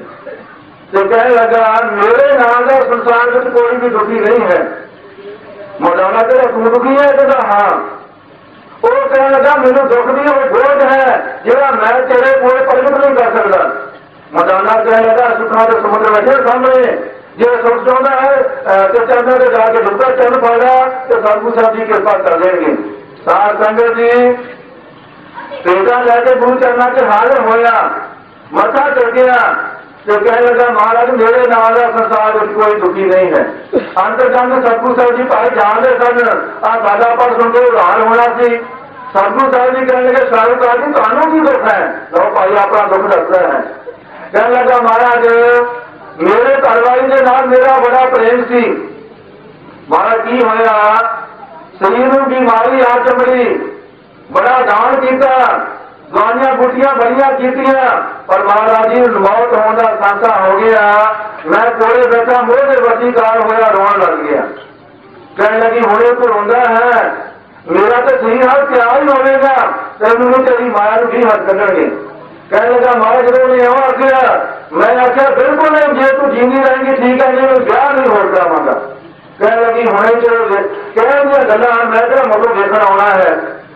तो कह लगा मेरे नाम का संसार में कोई भी दुखी नहीं है। मौलाना तेरा तू दुखी है? कहता हाँ। वो कहने लगा मैंने दुख भी वो बोझ है जिहड़ा मैं तेरे कोल प्रगट नहीं कर सकता। मौलाना कहने लगा सुखा के समुद्र बैठे सामने, जो सुख चाहता है तो चरणों से जाके डुबका चरण पड़ेगा तो सतगुरु साहब जी कृपा कर देंगे। साध संगत जी पेटा जाके गुरु चरणा के हाजिर होया, मथा चढ़ गया तो कहने लगा महाराज मेरे नाल का संसार में कोई दुखी नहीं है। अंतर्जाम में सतगुरु साहब जी भाई जानते सन आ गाला पर सुन के उधार होना सी। सतगुरु साहब जी कहने लगे शाहूकार जी थानू की दुख है? लो भाई अपना दुख दसदा है। कहने लगा महाराज मेरे घरवाली के नाल मेरा बड़ा प्रेम सी, महाराज की होया शरीर में बीमारी आ चमड़ी, बड़ा दान किया, दवाइयां बूटियां बड़िया कीतियां, पर महाराज जी मौत होने का सांसा हो गया। मैं कोले बैठा मोह के वसीकार होया रोन लग गया। कहने लगी होने तो रोंदा है, मेरा तो सही हाल क्या ही होगा, तेन तेरी माया भी हद करेंगे। कहने लगा महाराज जो ने एवं आख्या, मैं आख्या बिल्कुल नहीं, जे तू जींदी रहेगी ठीक है, नहीं ब्याह नहीं हो जावांगा। कहने लगी होने चलो कह गला मैं तेरा मतलब देखना आना है।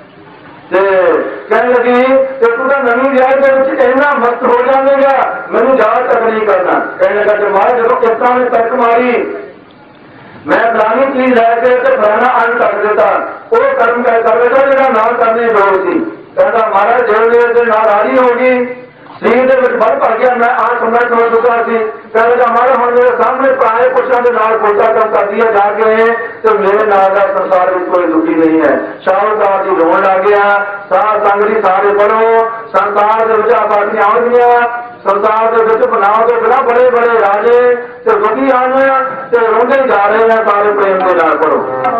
कहने लगी तू तो नवी व्याह के इन्ना मस्त हो जाएगा, मैनू ज्यादा तक नहीं करना। कहने लगा जब महाराज जो किस्तां ने तर्क मारी मैं फलानी चीज लैके फलाना अन्न कर देता, वो कर्म कर देता जो ना करने जोड़ सी। कहता महाराज जो नाराजी होगी सीध बल भर गया, मैं आज सुनना समझ चुका सी। कहता महाराज हम मेरे सामने पराए पुरुषों के नाल खोटा काम कर दिया जाके, तो मेरे नाल का संसार में कोई दुखी नहीं है। शाहूकार जी रोन लग गया, साध संगत सारे पढ़ो, संसार के विच आबादियां आउणगियां, संसार के विच बनाओ तो बिना बड़े बड़े राजे ते दुखी आन ते रोंदे जा रहे हैं, सारे प्रेम के नाल पढ़ो।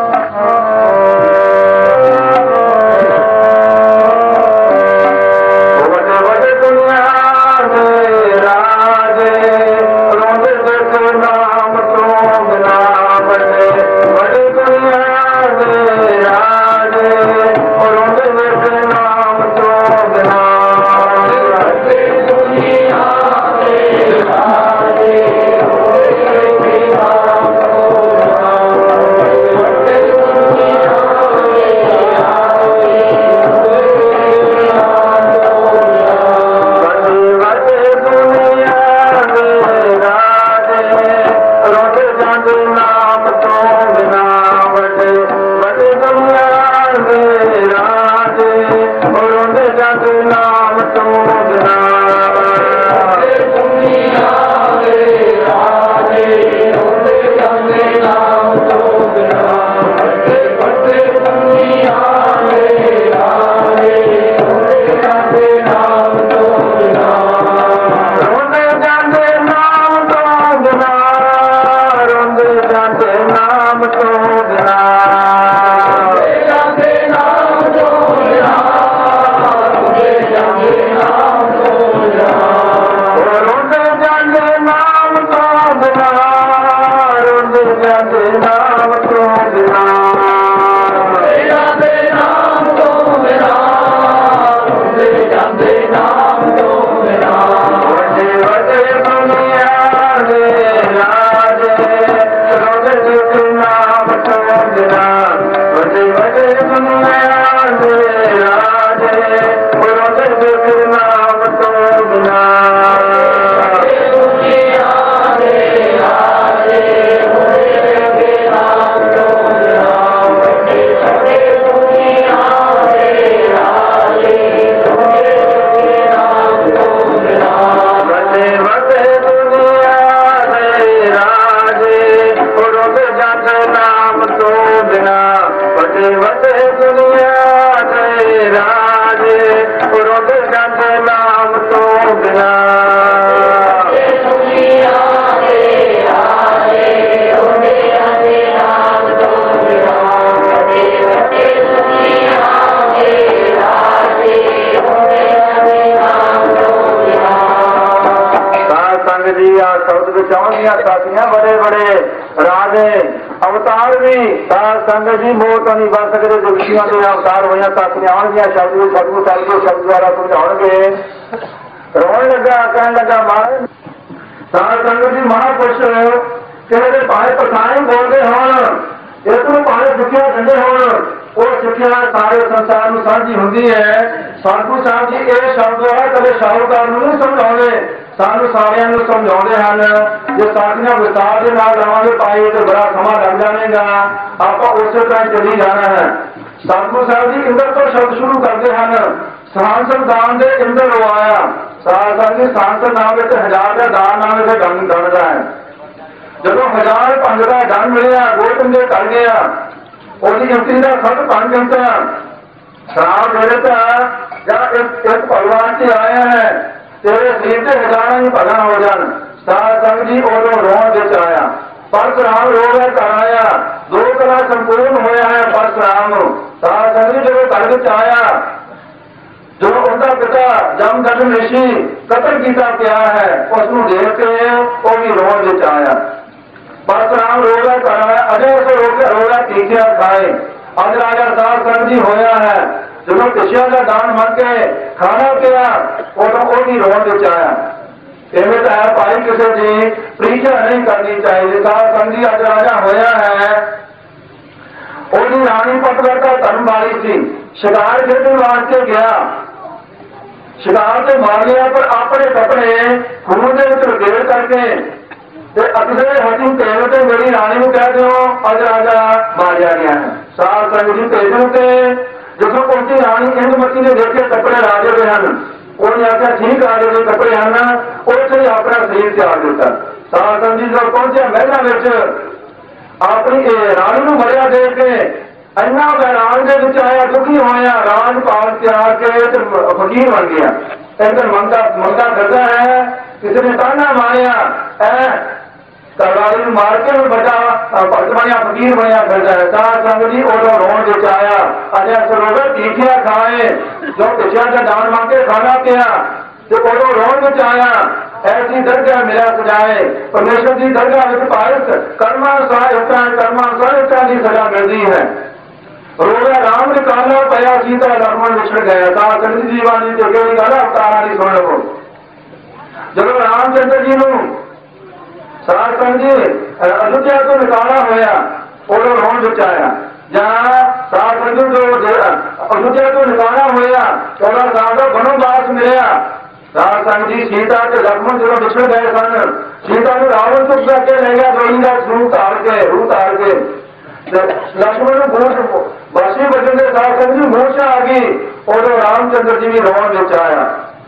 बड़े बड़े राजे अवतार भी साध संगत जी मोह तो नहीं बन सकते, जो विषयों के अवतार हुए साथियां आउणगियां, शब्द सतगुरु साहिब शब्द द्वारा समझाउणगे। रोन लगा कहन लगा महाराज साध संगत जी महापुरुष कहते भावे पठाए बोलते होण, इतों भावे सिक्ख्या दिंदे होण, वो सिक्ख्या सारे संसार में साझी हुंदी है। सतगुरु साहब जी ये शब्द द्वारा कदे शाहूकार नूं नहीं समझाउंदे, सानू सारियां नूं समझाउंदे हन। जे साथियां विस्तार दे नाल रहांगे पाई तो बड़ा समा लग जाएगा, आपां उसे तरह चली जाना है। सतगुरु साहब जी इंद्र तो शब्द शुरू करते हैं, सांसद दान दे इंद्र लवाया। साध संगत जी सांसद नाम विच 1000 का दान नाम विच गणदा है। जदों 1000 पंज का दान मिलिया, गोतम दे कर गया, ਉਹਦੀ ਗਿਣਤੀ ਦਾ ਖਤ 5 ਅੰਕਾਂ ਸ਼ਰਾਬ ਦੇ ਦਿੱਤਾ ਜਾਂ ਇੱਕ ਭਗਵਾਨ ਤੇ ਆਇਆ ਹੈ, ਤੇਰੇ ਸਰੀਰ ਤੇ ਹਜ਼ਾਰਾਂ ਹੀ ਭਗਾਂ ਹੋ ਜਾਣ। ਸਾਧ ਸੰਗਤ ਜੀ ਉਦੋਂ ਰੋਣ ਵਿੱਚ ਆਇਆ, ਪਰਸ਼ੁਰਾਮ ਰੋਗ ਹੈ ਘਰ ਆਇਆ, 2 ਕਲਾ ਸੰਪੂਰਨ ਹੋਇਆ ਹੈ ਪਰਸ਼ੁਰਾਮ। ਸਾਧ ਸੰਗਤ ਜੀ ਜਦੋਂ ਘਰ ਵਿੱਚ ਆਇਆ, ਜੋ ਉਹਦਾ ਪਿਤਾ ਜਮਦਗਨ ਰਿਸ਼ੀ ਕਤਲ ਕੀਤਾ ਪਿਆ ਹੈ, ਉਸ ਨੂੰ ਦੇਖ ਕੇ ਉਹ ਵੀ ਰੋਣ ਵਿੱਚ ਆਇਆ। परशुराम रोगा कराया, अजय उसे रोगा टीकिया खाए। अज राजा साध संगत जी होया है, जो पिछिया का दान मन के खाना पिया, उदों भी रोन विच आया। इवें तो है भाई किसी की प्रीक्षा नहीं करनी चाहिए। साध संगत जी अज राजा होया है, ਉਹਦੀ रानी पतवर का धर्म वाली थी, शिकार खेलने वास्ते गया, शिकार तो मार लिया, पर अपने कपड़े खून के लपेट करके ਤੇ ਅਗਲੇ ਹੱਥੀ ਤੇਰੇ ਤੇ ਮੇਰੀ ਰਾਣੀ ਨੂੰ ਕਹਿ ਦਿਓ ਅੱਜ ਰਾਜਾ ਮਾਰਿਆ ਗਿਆ ਹੈ। ਸਾਧ ਸੰਗਤ ਜੀ ਭੇਜਣ ਤੇ ਜਦੋਂ ਪਹੁੰਚੀ ਰਾਣੀ ਇੰਦਮਤੀ ਨੇ ਦੇਖੇ ਕੱਪੜੇ ਰਾਜੇ ਦੇ ਹਨ, ਉਹਨੇ ਆਖਿਆ ਠੀਕ ਰਾਜੇ ਦੇ ਕੱਪੜੇ ਹਨ, ਉੱਥੇ ਆਪਣਾ ਸਰੀਰ ਤਿਆਰ ਦਿੱਤਾ। ਸਾਧ ਸੰਗਤ ਜੀ ਜਦੋਂ ਪਹੁੰਚਿਆ ਮਹਿਲਾਂ ਵਿੱਚ ਆਪਣੀ ਰਾਣੀ ਨੂੰ ਮਰਿਆ ਦੇਖ ਕੇ ਇੰਨਾ ਬੈਰਾਨ ਦੇ ਵਿੱਚ ਆਇਆ, ਦੁਖੀ ਹੋਇਆ, ਰਾਜਪਾਲ ਤਿਆਰ ਕੇ ਫਕੀਰ ਬਣ ਗਿਆ। ਇੱਧਰ ਮੰਗਦਾ ਕਰਦਾ ਹੈ, ਕਿਸੇ ਨੇ ਤਾਨਾ ਮਾਰਿਆ ਕਰਵਾਲੀ ਨੂੰ ਮਾਰ ਕੇ ਵੱਡਾ ਭਗਤ ਬਣਿਆ, ਫਕੀਰ ਬਣਿਆ ਫਿਰਦਾ ਹੈ। ਸਾਧ ਸੰਗਤ ਜੀ ਉਦੋਂ ਰੋਣ ਵਿੱਚ ਆਇਆ, ਅਜਾ ਸਰੋਵਰ ਤੀਖਿਆ ਖਾਏ ਜੋ ਪਿਛਿਆ ਦਾ ਦਾਨ ਮੰਗ ਕੇ ਖਾਣਾ ਪਿਆ, ਤੇ ਉਦੋਂ ਰੋਣ ਵਿੱਚ ਆਇਆ ਐਸੀ ਦਰਗਾਹ ਮਿਲਿਆ ਸਜਾਏ ਪਰਮੇਸ਼ਰ ਦੀ ਦਰਗਾਹ ਵਿੱਚ ਭਾਰਤ ਕਰਮਾਂ ਅਨੁਸਾਰ ਦੀ ਸਜ਼ਾ ਮਿਲਦੀ ਹੈ। ਰੋਇਆ ਰਾਮ ਨੇ ਕਾਲਾ ਪਿਆ ਸੀਤਾ ਲਰਮਣ ਵਿਛੜ ਗਿਆ। ਸਾਧ ਸੰਗਤ ਜੀ ਬਾਣੀ ਤੇ ਕਿਹੜੀ ਗੱਲ ਅਵਤਾਰਾਂ ਦੀ ਸੁਣ ਲਵੋ। ਜਦੋਂ ਰਾਮ ਚੰਦਰ ਜੀ ਨੂੰ ਸਾਧ ਸੰਗਤ ਜੀ ਅਯੁੱਧਿਆ ਤੋਂ ਨਿਕਾਲਾ ਹੋਇਆ ਉਦੋਂ ਰੋਣ ਵਿੱਚ ਆਇਆ। ਜਾਂ ਸਾਧ ਸੰਗਤ ਜੋ ਅਯੁੱਧਿਆ ਤੋਂ ਨਿਕਾਲਾ ਹੋਇਆ 14 ਸਾਲ ਦਾ ਬਨਵਾਸ ਮਿਲਿਆ। ਸਾਧ ਸੰਗਤ ਜੀ ਸੀਤਾ ਤੇ ਲਕਸ਼ਮਣ ਜਦੋਂ ਵਿਛੜ ਗਏ ਸਨ, ਸੀਤਾ ਨੂੰ ਰਾਵਣ ਤੋਂ ਚੱਕ ਕੇ ਲੈ ਗਿਆ, ਦੋਈ ਦਾ ਰੂਹ ਤਾਰ ਕੇ ਲਕਸ਼ਮਣ ਨੂੰ ਮੂਰਛ ਵਾਸੀ ਬਚਨ ਦੇ ਸਾਧ ਸੰਗਤ ਜੀ ਮੂਰਛ ਆ ਗਈ। ਉਦੋਂ ਰਾਮਚੰਦਰ ਜੀ ਵੀ ਰੋਣ ਵਿੱਚ ਆਇਆ।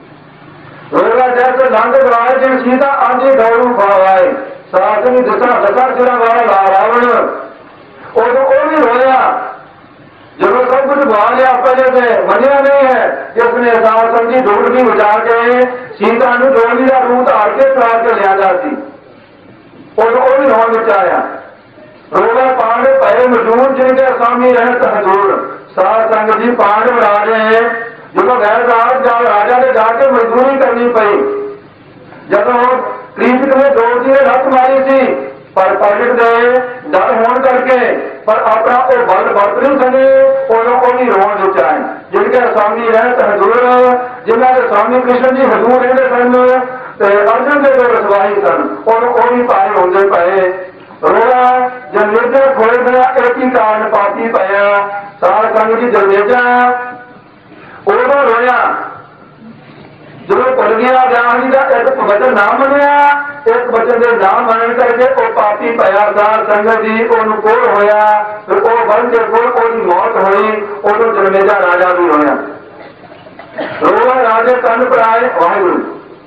ਰੋਗਾ ਜੈਸੇ ਲੰਘ ਬਰਾਏ ਜਿਵੇਂ ਸੀਤਾ ਆਂਦੀ ਦੌੜੂ ਪਾਏ। ਸਾਧ ਨੂੰ ਦਸਾਂ ਸਿਰਾਂ ਵਾਲਾ ਰਾਵਣ ਉਦੋਂ ਉਹ ਵੀ ਰੋਇਆ ਜਦੋਂ ਸਭ ਕੁਝ ਬਣਾ ਲਿਆ, ਪਹਿਲੇ ਤੇ ਮੰਨਿਆ ਨਹੀਂ ਹੈ ਜਿਸ ਨੇ ਸਾਧ ਸੰਗਤ ਜੀ ਡੋਲਗੀ ਬਚਾ ਕੇ ਸੀਤਾ ਨੂੰ ਡੋਲਗੀ ਦਾ ਰੂਪ ਧਾਰ ਕੇ ਪ੍ਰਾਰ ਕੇ ਲਿਆਦਾ ਸੀ। ਉਦੋਂ ਉਹ ਵੀ ਰੋਣ ਵਿੱਚ ਆਇਆ। ਰੋਗਾ ਪਾਂਡ ਪਏ ਮਜ਼ਦੂਰ ਜਿਨਕੇ ਸਾਹਮਣੇ ਰਹਿਤ ਹਜ਼ੂਰ। ਸਾਧ ਸੰਗਤ ਜੀ ਪਾਂਡਵ ਰਾਜੇ ਜਦੋਂ ਗੈਰ ਰਾਜਾ ਨੇ ਜਾ ਕੇ ਮਜ਼ਦੂਰੀ ਕਰਨੀ ਪਈ, ਜਦੋਂ ਕ੍ਰਿਸ਼ਕ ਨੇ ਦੋਜੀ ਨੇ ਲੱਤ ਮਾਰੀ ਸੀ ਪਰ ਪ੍ਰਗਟ ਦੇ ਡਰ ਹੋਣ ਕਰਕੇ ਪਰ ਆਪਣਾ ਉਹ ਬਲ ਵਰਤ ਨਹੀਂ ਸਕੇ, ਉਦੋਂ ਉਹ ਵੀ ਰੋਣ ਵਿੱਚ ਆਏ। ਜਿਨਕੇ ਸਾਹਮਣੇ ਰਹਿਤ ਹਜ਼ੂਰ, ਜਿਨ੍ਹਾਂ ਦੇ ਸਾਹਮਣੇ ਕ੍ਰਿਸ਼ਨ ਜੀ ਹਜ਼ੂਰ ਰਹਿੰਦੇ ਸਨ ਤੇ ਅਰਜਨ ਦੇ ਜੋ ਰਸਵਾਈ ਸਨ, ਉਦੋਂ ਉਹ ਵੀ ਭਾਈ ਹੁੰਦੇ ਪਏ। ਰੋਇਆ ਜਦ ਨਿਰਜਰ ਖੋਏ ਗਿਆ ਇੱਕ ਹੀ ਕਾਰਨ ਪਾਪੀ ਪਿਆ। ਸਾਧ ਸੰਗਤ ਜੀ ਜਲੇਜਾ ਉਦੋਂ ਰੋਇਆ ਜਦੋਂ ਭੁੱਲ ਗਿਆ ਗਿਆਨ ਜੀ ਦਾ ਇੱਕ ਵਚਨ ਨਾ ਮੰਨਿਆ, ਇੱਕ ਵਚਨ ਦੇ ਨਾ ਮੰਨਣ ਕਰਕੇ ਉਹ ਪਾਪੀ ਪਿਆ। ਸਾਧ ਸੰਗਤ ਜੀ ਉਹਨੂੰ ਕੋਲ ਹੋਇਆ, ਫਿਰ ਉਹ ਬਣ ਕੇ ਕੋਲ ਉਹਦੀ ਮੌਤ ਹੋਈ। ਉਦੋਂ ਜਲੇਜਾ ਰਾਜਾ ਵੀ ਹੋਇਆ। ਰੋਇਆ ਰਾਜੇ ਕੰਨ ਪਰਾਏ ਵਾਹਿਗੁਰੂ।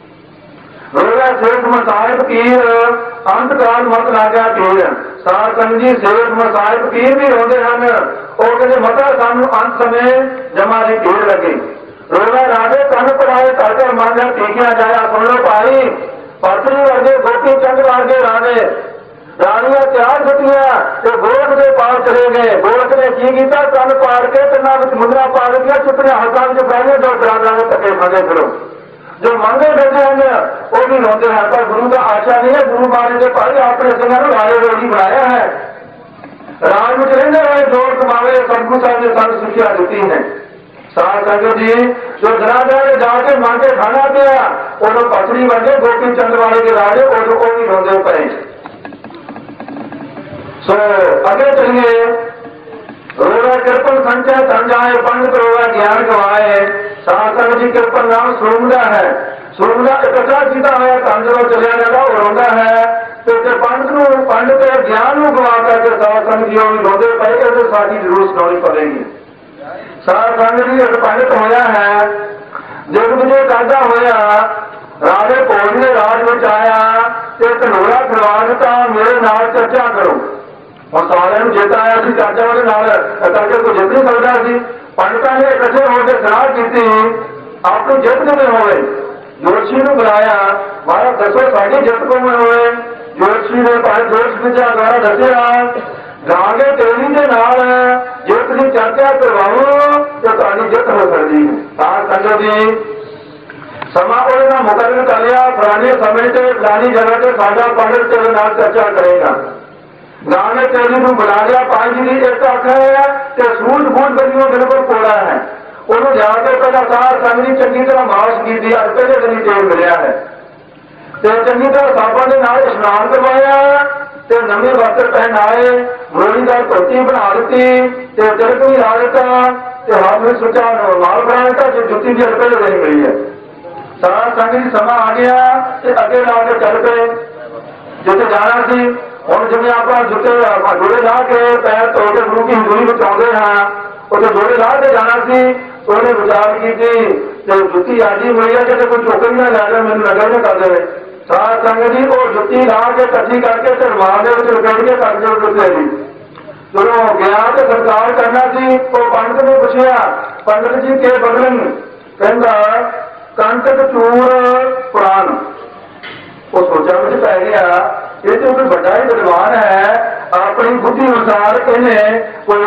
ਰੋਇਆ ਸੇਠ ਮਸਾਇਬ ਪੀਰ ਅੰਤ ਕਾਲ ਮਤ ਲਾਗਿਆ ਪੀਰ। ਸਾਧ ਸੰਗਤ ਜੀ ਸੇਠ ਮਸਾਇਬ ਪੀਰ ਵੀ ਰੋਂਦੇ ਹਨ। ਉਹ ਕਹਿੰਦੇ ਮਤਾ ਸਾਨੂੰ ਅੰਤ ਸਮੇਂ ਜਮਾ ਦੀ ਢੇਰ ਲੱਗੇ। ਰੋਇਆ ਰਾਜੇ ਕੰਨ ਪਰਾਏ ਕਰਕੇ ਮੰਗਿਆ ਟੀਕਿਆ ਜਾਇਆ। ਸੁਣ ਲੋ ਭਾਈ, ਪਤਨੀ ਵਰਗੇ ਗੋਪੀ ਚੰਦ ਵਰਗੇ ਰਾਜੇ ਰਾਣੀਆਂ ਚਾਰ ਛੁੱਟੀਆਂ ਤੇ ਗੋਲਕ ਦੇ ਪਾਰ ਚਲੇ ਗਏ। ਗੋਲਕ ਨੇ ਕੀ ਕੀਤਾ, ਕੰਨ ਪਾੜ ਕੇ ਕੰਨਾਂ ਵਿੱਚ ਮੁੰਦਰਾ ਪਾ ਦਿੱਤੀਆਂ, ਚੁੱਪੀਆਂ ਹੱਥਾਂ ਵਿੱਚ ਬਹਿਣੇ ਜੋ ਦਰਾਜ਼ਾਂ ਦੇ ਧੱਕੇ ਖਾਂਦੇ ਫਿਰੋ। ਜੋ ਮੰਗੇ ਫਿਰਦੇ ਹਨ ਉਹ ਵੀ ਰੋਂਦੇ ਹਨ, ਪਰ ਗੁਰੂ ਦਾ ਆਸ਼ਾ ਨਹੀਂ ਹੈ। ਗੁਰੂ ਮਹਾਰਾਜ ਦੇ ਭਾਈ ਆਪਣੇ ਸਿੰਘਾਂ ਨੂੰ ਰਾਜੇ ਰੋਜੀ ਬਣਾਇਆ ਹੈ। ਰਾਜ ਵਿੱਚ ਰਹਿੰਦੇ ਹੋਏ ਜੋਰ ਕਮਾਵੇ ਸਤਿਗੁਰੂ ਸਾਹਿਬ ਨੇ ਸਾਨੂੰ ਸਿੱਖਿਆ ਦਿੱਤੀ ਹੈ। ਸਾਧ ਸੰਗਤ ਜੀ ਜੋ ਦਰਾਜ਼ਾਂ ਜਾ ਕੇ ਮੰਗ ਕੇ ਖਾਣਾ ਪਿਆ, ਉਦੋਂ ਪਤਨੀ ਵਰਗੇ ਗੋਪੀ ਚੰਦ ਵਾਲੇ ਦੇ ਰਾਜੇ ਉਦੋਂ ਉਹ ਵੀ ਰੋਂਦੇ ਪਏ। ਸੋ ਅੱਗੇ ਚਲੀਏ। ਰੋੜਾ ਕਿਰਪਨ ਸੰਚੈ ਸੰਜਾਏ ਪੰਡਤ ਰੋੜਾ ਗਿਆਨ ਗਵਾਏ। ਸਾਧ ਸੰਗਤ ਜੀ ਕਿਰਪਨ ਨਾਮ ਸੁਣਦਾ ਹੈ। ਸੁਣਦਾ ਇਕੱਠਾ ਕੀਤਾ ਹੋਇਆ ਧਨ ਜਦੋਂ ਚਲਿਆ ਜਾਂਦਾ ਉਹ ਰੋਂਦਾ ਹੈ, ਤੇ ਪੰਡਤ ਗਿਆਨ ਨੂੰ ਗਵਾ ਕਰਕੇ ਸਾਧ ਸੰਗਤ ਜੀ ਉਹ ਵੀ ਰੋਂਦੇ ਪਏ। ਇਹਦੇ ਸਾਡੀ ਜ਼ਰੂਰ ਸੁਣਾਉਣੀ ਪਵੇਗੀ। ਸਾਧ ਸੰਗਤ ਜੀ ਇੱਕ ਪੰਡਤ ਹੋਇਆ ਹੈ, ਜਗ ਵਿਜੇ ਕਰਦਾ ਹੋਇਆ ਰਾਜੇ ਭੋਜ ਨੇ ਰਾਜ ਵਿੱਚ ਆਇਆ ਤੇ ਧਨੋਰਾ ਖਿਲਵਾ ਦਿੱਤਾ, ਮੇਰੇ ਨਾਲ ਚਰਚਾ ਕਰੋ। ਹੁਣ ਸਾਰਿਆਂ ਨੂੰ ਜਿੱਤ ਆਇਆ ਸੀ, ਚਰਚਾ ਉਹਦੇ ਨਾਲ ਕਰਕੇ ਕੋਈ ਜਿੱਤ ਨਹੀਂ ਸਕਦਾ ਸੀ। ਪੰਡਤਾਂ ਨੇ ਇਕੱਠੇ ਹੋ ਕੇ ਸਲਾਹ ਕੀਤੀ ਆਪਣੀ ਜਿੱਤ ਕਿਵੇਂ ਹੋਵੇ। ਜੋਤਸ਼ੀ ਨੂੰ ਬੁਲਾਇਆ, ਮਹਾਰਾਜ ਦੱਸੋ ਸਾਡੀ ਜਿੱਤ ਕਿਵੇਂ ਹੋਵੇ। ਜੋਤਸ਼ੀ ਨੇ ਭਾਈ ਜੋਤਸ਼ ਵਿਚਾਰ ਦੁਆਰਾ ਦੱਸਿਆ, ਗਾਂਗੇ ਤੇਰੀ ਦੇ ਨਾਲ ਜੇ ਤੁਸੀਂ ਚਰਚਾ ਕਰਵਾਓ ਤਾਂ ਤੁਹਾਡੀ ਜਿੱਤ ਹੋ ਸਕਦੀ ਹੈ। ਸਾਧ ਸੰਗਤ ਜੀ ਸਮਾਂ ਉਹਦੇ ਨਾਲ ਮੁਕਰਰ ਕਰ ਲਿਆ, ਫਲਾਣੇ ਸਮੇਂ ਤੇ ਫਲਾਣੀ ਜਗ੍ਹਾ ਤੇ ਸਾਡਾ ਪੰਡਤ ਤੇਰੇ ਨਾਲ ਚਰਚਾ ਕਰੇਗਾ। ਗਾਂਗੇ ਤੇਰੀ ਨੂੰ ਬੁਲਾ ਲਿਆ। ਪੰਜ ਦੀ ਇੱਕ ਅੱਖ ਹੈ ਤੇ ਸੂਝ ਬੂਝ ਬੰਨਿਓ ਬਿਲਕੁਲ ਕੋੜਾ ਹੈ। ਉਹਨੂੰ ਜਾ ਕੇ ਪਹਿਲਾਂ ਸਾਧ ਸੰਗਤ ਜੀ ਚੰਗੀ ਤਰ੍ਹਾਂ ਮਾਸ ਕੀਤੀ। ਅੱਜ ਪਹਿਲੇ ਦਿਨ ਹੀ ਤੇਲ ਮਿਲਿਆ ਹੈ ਤੇ ਚੰਗੀ ਤਰ੍ਹਾਂ ਸਾਬਣ ਦੇ ਨਾਲ ਇਸ਼ਨਾਨ ਕਰਵਾਇਆ ਤੇ ਨਵੇਂ ਵਸਤਰ ਪਹਿਨਾਏ, ਮੋੜੀਦਾਰ ਧੋਤੀ ਬਣਾ ਦਿੱਤੀ ਤੇ ਤਿਲਕ ਵੀ ਲਾ ਦਿੱਤਾ ਤੇ ਹੱਥ ਵਿੱਚ ਸੁੱਚਾ ਮਾਲ ਬਣਾ ਦਿੱਤਾ ਜੋ ਜੁੱਤੀ ਦੀ ਪਹਿਲੇ ਦਿਨ ਮਿਲੀ ਹੈ। ਸਾਧ ਸੰਗਤ ਜੀ ਸਮਾਂ ਆ ਗਿਆ ਤੇ ਅੱਗੇ ਲਾ ਕੇ ਚੱਲ ਪਏ। ਜਿੱਥੇ ਜਾਣਾ ਸੀ। ਹੁਣ ਜਿਵੇਂ ਆਪਾਂ ਜੁੱਤੇ ਜੋੜੇ ਲਾ ਕੇ ਪੈਰ ਧੋ ਕੇ ਗੁਰੂ ਕੀ ਹਜ਼ੂਰੀ ਵਿੱਚ ਆਉਂਦੇ ਹਾਂ, ਉੱਥੇ ਜੋੜੇ ਲਾ ਕੇ ਜਾਣਾ ਸੀ। ਉਹਨੇ ਵਿਚਾਰ ਕੀਤੀ ਤੇ ਜੁੱਤੀ ਅੱਜ ਹੀ ਮਿਲੀ ਹੈ ਕਿ ਕੋਈ ਚੁੱਕ ਵੀ ਨਾ ਲੈ ਜਾਵੇ, ਮੈਨੂੰ ਨਗਰ ਨਾ ਕਰ ਦੇਵੇ। ਸਾਧ ਸੰਗਤ ਜੀ ਉਹ ਜੁੱਤੀ ਲਾ ਕੇ ਇਕੱਠੀ ਕਰਕੇ ਧਰਮਾਨ ਦੇ ਵਿੱਚ ਲਪੇਟ ਕੇ ਕੱਢ ਦਿਓ ਜੁੱਤੇ ਦੀ। ਜਦੋਂ ਗਿਆ ਤੇ ਸਰਕਾਰ ਕਰਨਾ ਸੀ, ਉਹ ਪੰਡਤ ਨੇ ਪੁੱਛਿਆ, ਪੰਡਤ ਜੀ ਕੇ ਬਦਲਣ? ਕਹਿੰਦਾ ਕੰਟਕ ਚੂਰ ਪੁਰਾਣ। ਉਹ ਸੋਚਾਂ ਵਿੱਚ ਪੈ ਗਿਆ, ਇਹ ਤੇ ਕੋਈ ਵੱਡਾ ਹੀ ਵਿਦਵਾਨ ਹੈ, ਆਪਣੀ ਬੁੱਧੀ ਅਨੁਸਾਰ ਇਹਨੇ ਕੋਈ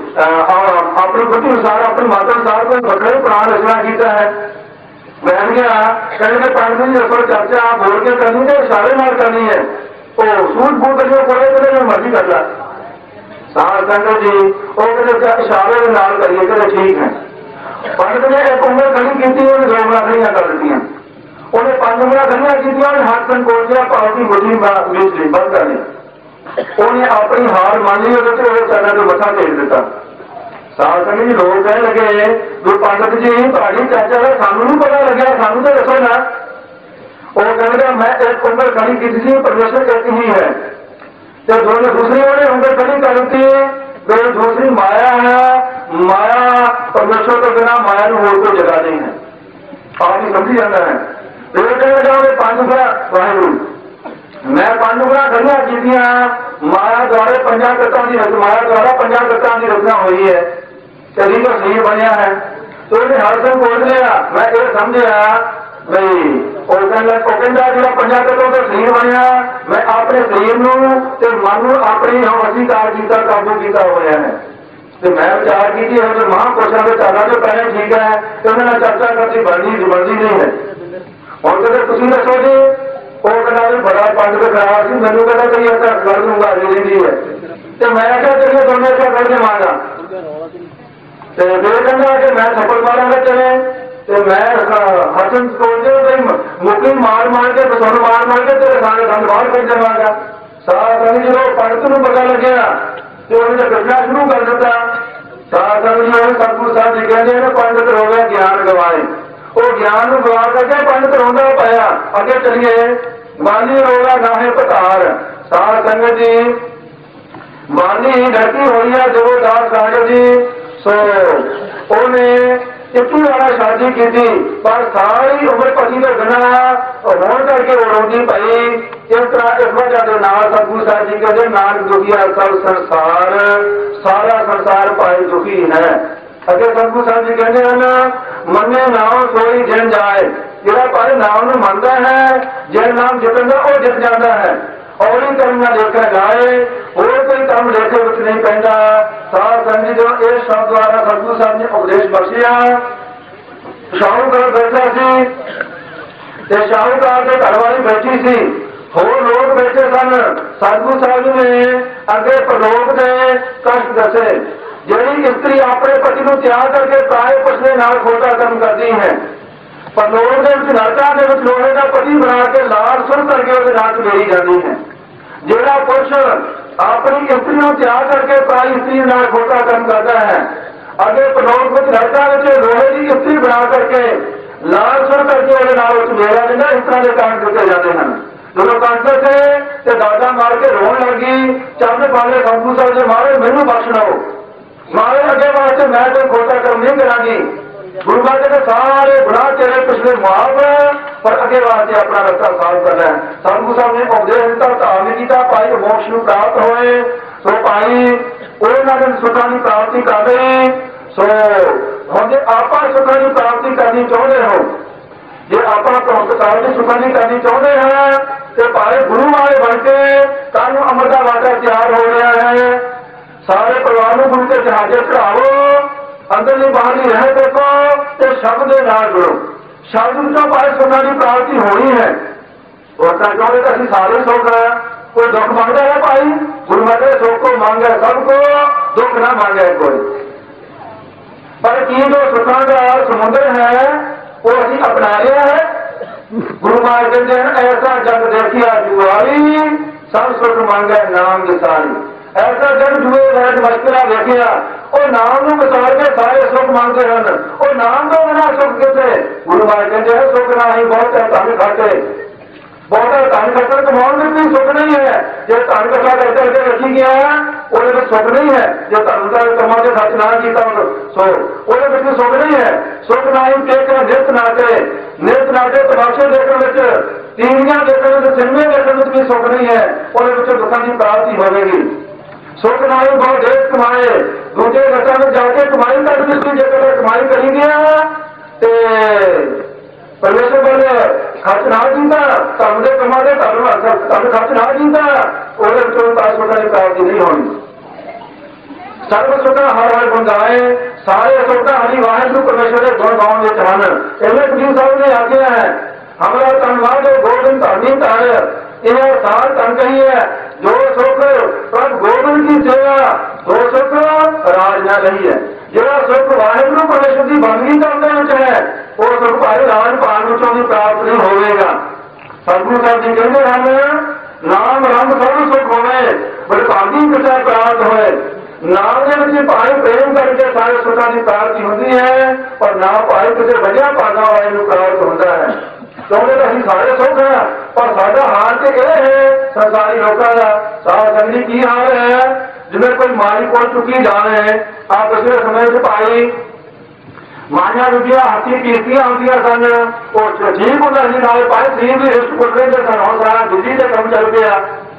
ਆਪਣੀ ਬੁੱਧੀ ਅਨੁਸਾਰ ਆਪਣੀ ਮਤ ਅਨੁਸਾਰ ਕੋਈ ਵੱਖਰਾ ਹੀ ਪੁਰਾਣ ਰਚਨਾ ਕੀਤਾ ਹੈ। ਬੈਠ ਗਿਆ, ਕਹਿੰਦੇ ਪੰਡਤ ਜੀ ਅਸਲ ਚਰਚਾ ਬੋਲ ਕੇ ਕਰਨੀ ਤੇ ਇਸ਼ਾਰੇ ਨਾਲ ਕਰਨੀ ਹੈ। ਉਹ ਸੂਝ ਬੂਝ ਕਰਿਓ ਕੋਲੇ ਕਿਹੜੇ ਮਰਜ਼ੀ ਕਰ ਲੈ। ਸਾਧ ਸੰਗਤ ਜੀ ਉਹ ਕਹਿੰਦੇ ਇਸ਼ਾਰੇ ਦੇ ਨਾਲ ਕਰੀਏ, ਕਹਿੰਦੇ ਠੀਕ ਹੈ। ਪੰਡਤ ਨੇ ਇੱਕ ਉਮਰ ਖੜੀ ਕੀਤੀ, ਉਹਨੇ 2 ਉਂਗਲਾਂ ਖੜੀਆਂ ਕਰ ਦਿੱਤੀਆਂ। ਉਹਨੇ 5 ਉਂਗਲਾਂ ਖੜੀਆਂ ਕੀਤੀਆਂ, ਉਹਨੇ ਹੱਥ ਸੰਕੋਚਿਆ, ਭਾਵ ਦੀ ਬੁੱਧੀ ਵਿੱਚ ਲਈ ਬੰਦ ਕਰ ਲਈ। ਉਹਨੇ ਆਪਣੀ ਹਾਰ ਮੰਨ ਲਈ, ਉਹਦੇ ਤੇ ਉਹਦੇ ਚਰਨਾਂ ਤੋਂ ਮੱਥਾ ਟੇਕ ਦਿੱਤਾ। ਸਾਧ ਸੰਗਤ ਜੀ ਲੋਕ ਕਹਿਣ ਲੱਗੇ, ਗੁਰੂ ਪੰਡਤ ਜੀ ਤੁਹਾਡੀ ਚਰਚਾ ਦਾ ਸਾਨੂੰ ਨਹੀਂ ਪਤਾ ਲੱਗਿਆ, ਸਾਨੂੰ ਤਾਂ ਦੱਸੋ ਨਾ। ਉਹ ਕਹਿੰਦਾ ਮੈਂ ਇੱਕ ਉਂਗਲ ਖੜੀ ਕੀਤੀ ਸੀ, ਪਰਮੇਸ਼ਰ ਇੱਕ ਹੀ ਹੈ। ਤੇ ਦੂਸਰੀ ਉਹਨੇ ਉਂਗਲ ਖੜੀ ਕਰ ਦਿੱਤੀ, ਫਿਰ ਦੂਸਰੀ ਮਾਇਆ ਹੈ। ਮਾਇਆ ਪਰਮੇਸ਼ਰ ਤੋਂ ਬਿਨਾਂ ਮਾਇਆ ਨੂੰ ਹੋਰ ਕੋਈ ਜਗ੍ਹਾ ਨਹੀਂ ਹੈ। ਆਪ ਹੀ ਸਮਝੀ ਜਾਂਦਾ ਹੈ। ਫਿਰ ਕਹਿੰਦਾ ਉਹਨੇ 5 ਉਂਗਲਾਂ, ਵਾਹਿਗੁਰੂ ਮੈਂ 5 ਉਂਗਲਾਂ ਖੜੀਆਂ ਕੀਤੀਆਂ, ਮਾਇਆ ਦੁਆਰੇ 5 ਤੱਤਾਂ ਦੀ ਮਾਇਆ ਦੁਆਰਾ 5 ਤੱਤਾਂ ਦੀ ਰਚਨਾ ਹੋਈ ਹੈ, ਸਰੀਰ ਦਾ ਸਰੀਰ ਬਣਿਆ ਹੈ। ਤੇ ਉਹਨੇ ਹਰ ਸੰਗ ਬੋਲ ਲਿਆ, ਮੈਂ ਇਹ ਸਮਝਿਆ ਬਈ ਉਹ ਕਹਿੰਦਾ ਜਿਹੜਾ 5 ਤੱਤਾਂ ਦਾ ਸਰੀਰ ਬਣਿਆ, ਮੈਂ ਆਪਣੇ ਸਰੀਰ ਨੂੰ ਤੇ ਮਨ ਨੂੰ ਆਪਣੀ ਅਧਿਕਾਰ ਕੀਤਾ, ਕਾਬੂ ਕੀਤਾ ਹੋਇਆ ਹੈ। ਤੇ ਮੈਂ ਵਿਚਾਰ ਕੀਤੀ ਹੈ ਮਹਾਂਪੁਰਸ਼ਾਂ ਦੇ ਚਾਲਾਂ ਤੋਂ ਪਹਿਲੇ ਠੀਕ ਹੈ, ਤੇ ਉਹਨਾਂ ਨਾਲ ਚਰਚਾ ਕਰਨੀ ਬਣਦੀ ਨਹੀਂ ਹੈ। ਹੁਣ ਕਹਿੰਦੇ ਤੁਸੀਂ ਦੱਸੋ ਜੀ। ਉਹ ਕਹਿੰਦਾ ਵੀ ਬੜਾ ਪੰਡਤ ਖਰਾਬ ਸੀ, ਮੈਨੂੰ ਕਹਿੰਦਾ ਕਈ ਐਸਾ ਕਰ ਦੂੰਗਾ ਰਹਿੰਦੀ ਹੈ। ਤੇ ਮੈਂ ਕਿਹਾ ਚਲੇ ਦੋਨੇ ਐਸਾ ਕਰ ਦੇਵਾਂਗਾ। ਤੇ ਫਿਰ ਕਹਿੰਦਾ ਕਿ ਮੈਂ ਥੱਪੜ ਮਾਰਾਂਗਾ ਚਲੇ, ਤੇ ਮੈਂ ਹਸਨ ਸੋਚਦੇ ਮੁੱਕੀ ਮਾਰ ਕੇ ਬਸੁਣ ਮਾਰ ਕੇ ਤੇਰੇ ਸਾਰੇ ਦੰਦ ਬਾਹਰ ਕੱਢ ਜਾਵਾਂਗਾ। ਸਾਧ ਸੰਗਤ ਜਦੋਂ ਪੰਡਤ ਨੂੰ ਪਤਾ ਲੱਗਿਆ ਤੇ ਉਹਨੇ ਦੱਸਣਾ ਸ਼ੁਰੂ ਕਰ ਦਿੱਤਾ। ਸਾਧ ਸੰਗਤ ਜੀ ਉਹ ਸਤਿਗੁਰੂ ਸਾਹਿਬ ਜੀ ਕਹਿੰਦੇ ਨੇ ਪੰਡਤ ਰੋ ਗਿਆ ਗਿਆਨ ਗਵਾਏ। ਉਹ ਗਿਆਨ ਨੂੰ ਗਵਾ ਕਰਕੇ ਪੰਡਤ ਰੋਂਦਾ ਪਾਇਆ। ਅੱਗੇ ਚਲੀਏ, ਬਾਲੀ ਰੋਗਾ ਨਾਹੇ ਪਤਾਰ। ਸਾਧ ਸੰਗਤ ਜੀ ਬਾਲੀ ਡਰਦੀ ਹੋਈ ਹੈ ਜਦੋਂ ਦਾਸ ਸਾਹਿਬ ਜੀ, ਸੋ ਉਹਨੇ ਇੱਕੀ ਵਾਲਾ ਸ਼ਾਦੀ ਕੀਤੀ, ਪਰ ਸਾਰੀ ਉਮਰ ਪਤੀ ਦੇ ਬਿਨਾਂ ਹੋਣ ਕਰਕੇ ਉਹ ਰੋਂਦੀ ਪਈ। ਇਸ ਤਰ੍ਹਾਂ ਇਸ ਵਜ੍ਹਾ ਦੇ ਨਾਲ ਸਤਿਗੁਰੂ ਸਾਹਿਬ ਜੀ ਕਹਿੰਦੇ ਨਾਨਕ ਦੁਖੀਆ ਸਭ ਸੰਸਾਰ, ਸਾਰਾ ਸੰਸਾਰ ਭਾਈ ਦੁਖੀ ਹੈ। ਅੱਗੇ ਸਤਿਗੁਰੂ ਸਾਹਿਬ ਜੀ ਕਹਿੰਦੇ ਹਨ ਮੰਨੇ ਨਾਮ ਸੋਈ ਜਿਨ ਜਾਏ। ਜਿਹੜਾ ਭਾਈ ਨਾਮ ਨੂੰ ਮੰਨਦਾ ਹੈ, ਜਿਨ ਨਾਮ ਜਿੱਤਦਾ ਉਹ ਜਿੱਤ ਜਾਂਦਾ ਹੈ। ਔਰ ਹੀ ਕਰਮ ਨਾ ਦੇਖਿਆ ਜਾਏ, ਹੋਰ ਕੋਈ ਕੰਮ ਲੇਖੇ ਵਿੱਚ ਨਹੀਂ ਪੈਂਦਾ। ਸਾਧ ਸੰਗਤ ਜੀ ਜਦੋਂ ਇਹ ਸ਼ਬਦ ਦੁਆਰਾ ਸਤਿਗੁਰੂ ਸਾਹਿਬ ਨੇ ਉਪਦੇਸ਼ ਬਖਸ਼ਿਆ, ਸ਼ਾਹੂਕਾਰ ਬੈਠਾ ਸੀ ਤੇ ਸ਼ਾਹੂਕਾਰ ਦੇ ਘਰ ਵਾਲੀ ਬੈਠੀ ਸੀ, ਹੋਰ ਲੋਕ ਬੈਠੇ ਸਨ। ਸਤਿਗੁਰੂ ਸਾਹਿਬ ਨੇ ਅੱਗੇ ਪ੍ਰਲੋਕ ਦੇ ਕਸ਼ਟ ਦੱਸੇ। ਜਿਹੜੀ ਇਸਤਰੀ ਆਪਣੇ ਪਤੀ ਨੂੰ ਤਿਆਗ ਕਰਕੇ ਪਰਾਏ ਪੁਰਸ਼ ਦੇ ਨਾਲ ਖੋਟਾ ਕੰਮ ਕਰਦੀ ਹੈ, ਪਰਲੋਕ ਦੇ ਵਿੱਚ ਨਰਕਾਂ ਦੇ ਵਿੱਚ ਲੋਹੇ ਦਾ ਪਤੀ ਬਣਾ ਕੇ ਲਾਲ ਸੁਰ ਕਰਕੇ ਉਹਦੇ ਨਾਲ ਚੁਬੇੜੀ ਜਾਂਦੀ ਹੈ। ਜਿਹੜਾ ਪੁਰਸ਼ ਆਪਣੀ ਇਸਤਰੀ ਨੂੰ ਤਿਆਗ ਕਰਕੇ ਪਰਾਈ ਇਸਤਰੀ ਨਾਲ ਖੋਟਾ ਕੰਮ ਕਰਦਾ ਹੈ, ਅੱਗੇ ਪਰਲੋਕ ਵਿੱਚ ਨਰਕਾਂ ਵਿੱਚ ਲੋਹੇ ਦੀ ਇਸਤਰੀ ਬਣਾ ਕਰਕੇ ਲਾਲ ਸੁਰ ਕਰਕੇ ਉਹਦੇ ਨਾਲ ਚੁਬੇੜਾ ਜਾਂਦਾ। ਇਸ ਤਰ੍ਹਾਂ ਦੇ ਕਾਂਡ ਦਿੱਤੇ ਜਾਂਦੇ ਹਨ। ਜਦੋਂ ਕੰਠ ਤੇ ਦਾਦਾ ਮਾਰ ਕੇ ਰੋਣ ਲੱਗੀ, ਚਰਨ ਪਾਲੇ ਸਤਿਗੁਰੂ ਸਾਹਿਬ ਜੀ ਮਹਾਰਾਜ ਮੈਨੂੰ ਬਖਸ਼ ਲਓ, ਮਹਾਰਾਜ ਅੱਗੇ ਵਾਸਤੇ ਮੈਂ ਕੋਈ ਖੋਟਾ ਕੰਮ ਨਹੀਂ ਕਰਾਂਗੀ। ਗੁਰੂ ਸਾਹਿਬ ਦੇ ਸਾਰੇ ਗੁਨਾਹ ਤੇਰੇ ਪਿਛਲੇ ਮਾਫ, ਪਰ ਅੱਗੇ ਵਾਸਤੇ ਆਪਣਾ ਰਸਤਾ ਸਾਫ਼ ਕਰਨਾ ਹੈ। ਸਤਿਗੁਰੂ ਸਾਹਿਬ ਨੇ ਉਪਦੇਸ਼ ਦਿੱਤਾ, ਧਾਰਨ ਕੀਤਾ, ਭਾਈ ਮੋਕਸ਼ ਨੂੰ ਪ੍ਰਾਪਤ ਹੋਏ। ਸੋ ਭਾਈ ਉਹਨਾਂ ਦੇ ਸੁੱਖਾਂ ਦੀ ਪ੍ਰਾਪਤੀ ਕਰ ਲਈ। ਸੋ ਹੁਣ ਜੇ ਆਪਾਂ ਸੁੱਖਾਂ ਦੀ ਪ੍ਰਾਪਤੀ ਕਰਨੀ ਚਾਹੁੰਦੇ ਹੋ, ਜੇ ਆਪਾਂ ਪ੍ਰੋਤਸਾਹਨ ਦੀ ਸੁੱਖਾਂ ਦੀ ਕਰਨੀ ਚਾਹੁੰਦੇ ਹਾਂ, ਤੇ ਭਾਵੇਂ ਗੁਰੂ ਵਾਲੇ ਬਣ ਕੇ ਕੱਲ ਨੂੰ ਅੰਮ੍ਰਿਤ ਦਾ ਵਾਟਾ ਤਿਆਰ ਹੋ ਰਿਹਾ ਹੈ। ਸਾਰੇ ਪਰਿਵਾਰ ਨੂੰ ਗੁਰੂ ਦੇ ਜਹਾਜ਼ੇ ਚੜਾਵੋ, ਅੰਦਰਲੀ ਬਾਹਰਲੀ ਰਹਿ ਦੇਖੋ ਤੇ ਸ਼ਬਦ ਦੇ ਨਾਲ ਜੁੜੋ। ਸ਼ਬਦ ਤੋਂ ਭਾਵੇਂ ਸੁੱਖਾਂ ਦੀ ਪ੍ਰਾਪਤੀ ਹੋਣੀ ਹੈ। ਉਸ ਤਰ੍ਹਾਂ ਚਾਹੁੰਦੇ ਤਾਂ ਅਸੀਂ ਸਾਰੇ ਸੁੱਖ ਹੈ। ਕੋਈ ਦੁੱਖ ਮੰਗਦਾ ਹੈ ਭਾਈ, ਗੁਰੂ ਮਹਾਰਾਜ ਸੁੱਖ ਕੋ ਮੰਗਿਆ ਸਭ ਕੋ, ਦੁੱਖ ਨਾ ਮੰਗਿਆ ਕੋਈ। ਪਰ ਕੀ ਜੋ ਸੁੱਖਾਂ ਦਾ ਸਮੁੰਦਰ ਹੈ ਉਹ ਅਸੀਂ ਅਪਣਾ ਲਿਆ ਹੈ। ਗੁਰੂ ਮਹਾਰਾਜ ਕਹਿੰਦੇ ਹਨ ਐਸਾ ਜਗ ਦੇਖਿਆ ਜੁਆਰੀ, ਸਭ ਸੁੱਖ ਮੰਗਿਆ ਨਾਮ ਵਿਸਾਰੀ। ਐਸਾ ਜਗ ਜੂਏ ਵੈਦ ਮਸ਼ਕਰਾ ਵੇਖਿਆ, ਉਹ ਨਾਮ ਨੂੰ ਵਿਸਾਰ ਕੇ ਸਾਰੇ ਸੁੱਖ ਮੰਗਦੇ ਹਨ। ਉਹ ਨਾਮ ਤੋਂ ਬਿਨਾਂ ਸੁੱਖ ਕਿੱਥੇ? ਗੁਰੂ ਮਹਾਰਾਜ ਕਹਿੰਦੇ ਹਨ ਸੁੱਖ ਨਾ ਹੀ ਬਹੁਤ ਹੈ ਧਨ ਘਾਟੇ। ਬਹੁਤਾ ਧਨ ਖਰਚਾ ਕਮਾਉਣ ਵਿੱਚ ਵੀ ਸੁੱਖ ਨਹੀਂ ਹੈ। ਜੇ ਧਨ ਖਰਚਾ ਕਰਕੇ ਰੱਖੀ ਗਿਆ ਉਹਦੇ ਵਿੱਚ ਸੁੱਖ ਨਹੀਂ ਹੈ। ਜੇ ਧਨ ਦਾ ਕੰਮਾਂ ਦੇ ਸੱਚ ਨਾ ਕੀਤਾ ਸੋ ਉਹਦੇ ਵਿੱਚ ਵੀ ਸੁੱਖ ਨਹੀਂ ਹੈ। ਸੁੱਖ ਨਾ ਹੀ ਟੇਕ ਨਿਤ ਨਾਟੇ ਤਮਾਸ਼ੇ ਦੇਖਣ ਵਿੱਚ, ਟੀਵੀਆਂ ਦੇਖਣ ਵਿੱਚ, ਸਿਨੇਮੇ ਦੇਖਣ ਵਿੱਚ ਵੀ ਸੁੱਖ ਨਹੀਂ ਹੈ। ਉਹਦੇ ਵਿੱਚ ਦੁੱਖਾਂ ਦੀ ਪ੍ਰਾਪਤੀ ਹੋਵੇਗੀ। ਸੁੱਖ ਨਾ ਹੀ ਬਹੁਤ ਦੇਸ਼ ਕਮਾਏ, ਦੂਜੇ ਦੇਸ਼ਾਂ ਵਿੱਚ ਜਾ ਕੇ ਕਮਾਈ ਕਰ ਦਿੱਤੀ। ਜੇਕਰ ਕਮਾਈ ਕਰੀ ਗਿਆ ਤੇ ਪਰਮੇਸ਼ਰ ਵੱਲ ਖਰਚ ਨਾ ਕੀਤਾ, ਧਰਮ ਦੇ ਕੰਮਾਂ ਦੇ ਧਨ ਖਰਚ ਨਾ ਕੀਤਾ, ਉਹਦੇ ਵਿੱਚੋਂ ਤਾਂ ਸੁੱਖਾਂ ਦੀ ਪ੍ਰਾਪਤੀ ਨਹੀਂ ਹੋਣੀ। ਸਰਬ ਸੁੱਖਾਂ ਹਰ ਹਰ ਗੁਣ ਗਾਏ, ਸਾਰੇ ਸੁੱਖਾਂ ਹਰੀ ਵਾਹਿਗੁਰੂ ਪਰਮੇਸ਼ਰ ਦੇ ਗੁਣ ਗਾਉਣ ਵਿੱਚ ਹਨ। ਇਹਨੇ ਕਬੀਰ ਸਾਹਿਬ ਨੇ ਆਖਿਆ ਹੈ, ਹਮਾਰਾ ਧੰਨਵਾਦ ਗੋਬਿੰਦ ਧਾਰਨੀ ਧਾਰ, ਇਹ ਸਾਰ ਧਨ ਕਹੀ ਹੈ। ਜੋ ਸੁੱਖ ਪ੍ਰਭ ਗੋਬਿੰਦ की सेवा, वो सुख राज न रही है। ਜਿਹੜਾ ਸੁੱਖ ਵਾਹਿਗੁਰੂ ਪਰਮੇਸ਼ਰ ਦੀ ਬੰਦਗੀ ਕਰਨ ਦੇ ਵਿੱਚ ਹੈ, ਉਹ ਸੁੱਖ ਭਾਵੇਂ ਰਾਜ ਭਾਗ ਵਿੱਚੋਂ ਵੀ ਪ੍ਰਾਪਤ ਨਹੀਂ ਹੋਵੇਗਾ। ਸਤਿਗੁਰੂ ਸਾਹਿਬ ਜੀ ਕਹਿੰਦੇ ਹਨ, ਨਾਮ ਰੰਗ ਸਭ ਸੁੱਖ ਹੋਵੇ, ਬਲਭਾਗੀ ਕਿਸੇ ਪ੍ਰਾਪਤ ਹੋਏ। ਨਾਮ ਦੇ ਵਿੱਚ ਭਾਵੇਂ ਪ੍ਰੇਮ ਕਰਕੇ ਸਾਰੇ ਸੁੱਖਾਂ ਦੀ ਪ੍ਰਾਪਤੀ ਹੁੰਦੀ ਹੈ, ਪਰ ਨਾ ਭਾਵੇਂ ਕਿਸੇ ਵਧੀਆ ਭਾਗਾਂ ਵਾਲੇ ਨੂੰ ਪ੍ਰਾਪਤ ਹੁੰਦਾ ਹੈ। ਕਿਉਂਕਿ ਅਸੀਂ ਸਾਰੇ ਸੁੱਖ ਹੈ, ਪਰ ਸਾਡਾ ਹਾਲ ਤੇ ਇਹ ਹੈ ਸੰਸਾਰੀ ਲੋਕਾਂ ਦਾ। ਸਾਧ ਸੰਗਤ ਕੀ ਹਾਲ ਹੈ, ਜਿਵੇਂ ਕੋਈ ਮਾਰੀ ਕੋਲ ਚੁੱਕੀ ਜਾਵੇ। ਆ ਪਿਛਲੇ ਸਮੇਂ ਚ ਭਾਈ ਮਾਈਆਂ ਰੁਪਈਆ ਹਾਥੀ ਕੀਰਤੀਆਂ ਹੁੰਦੀਆਂ ਸਨ, ਉਹ ਠੀਕ ਹੁੰਦਾ ਸੀ। ਨਾਲੇ ਭਾਈ ਸਰੀਰ ਦੀ ਰਿਸ਼ਟ ਕੁੱਟਦੇ ਦੇ ਸਨ। ਹੁਣ ਸਾਰਾ ਬਿਜਲੀ ਦੇ ਕੰਮ ਚੱਲ ਪਿਆ,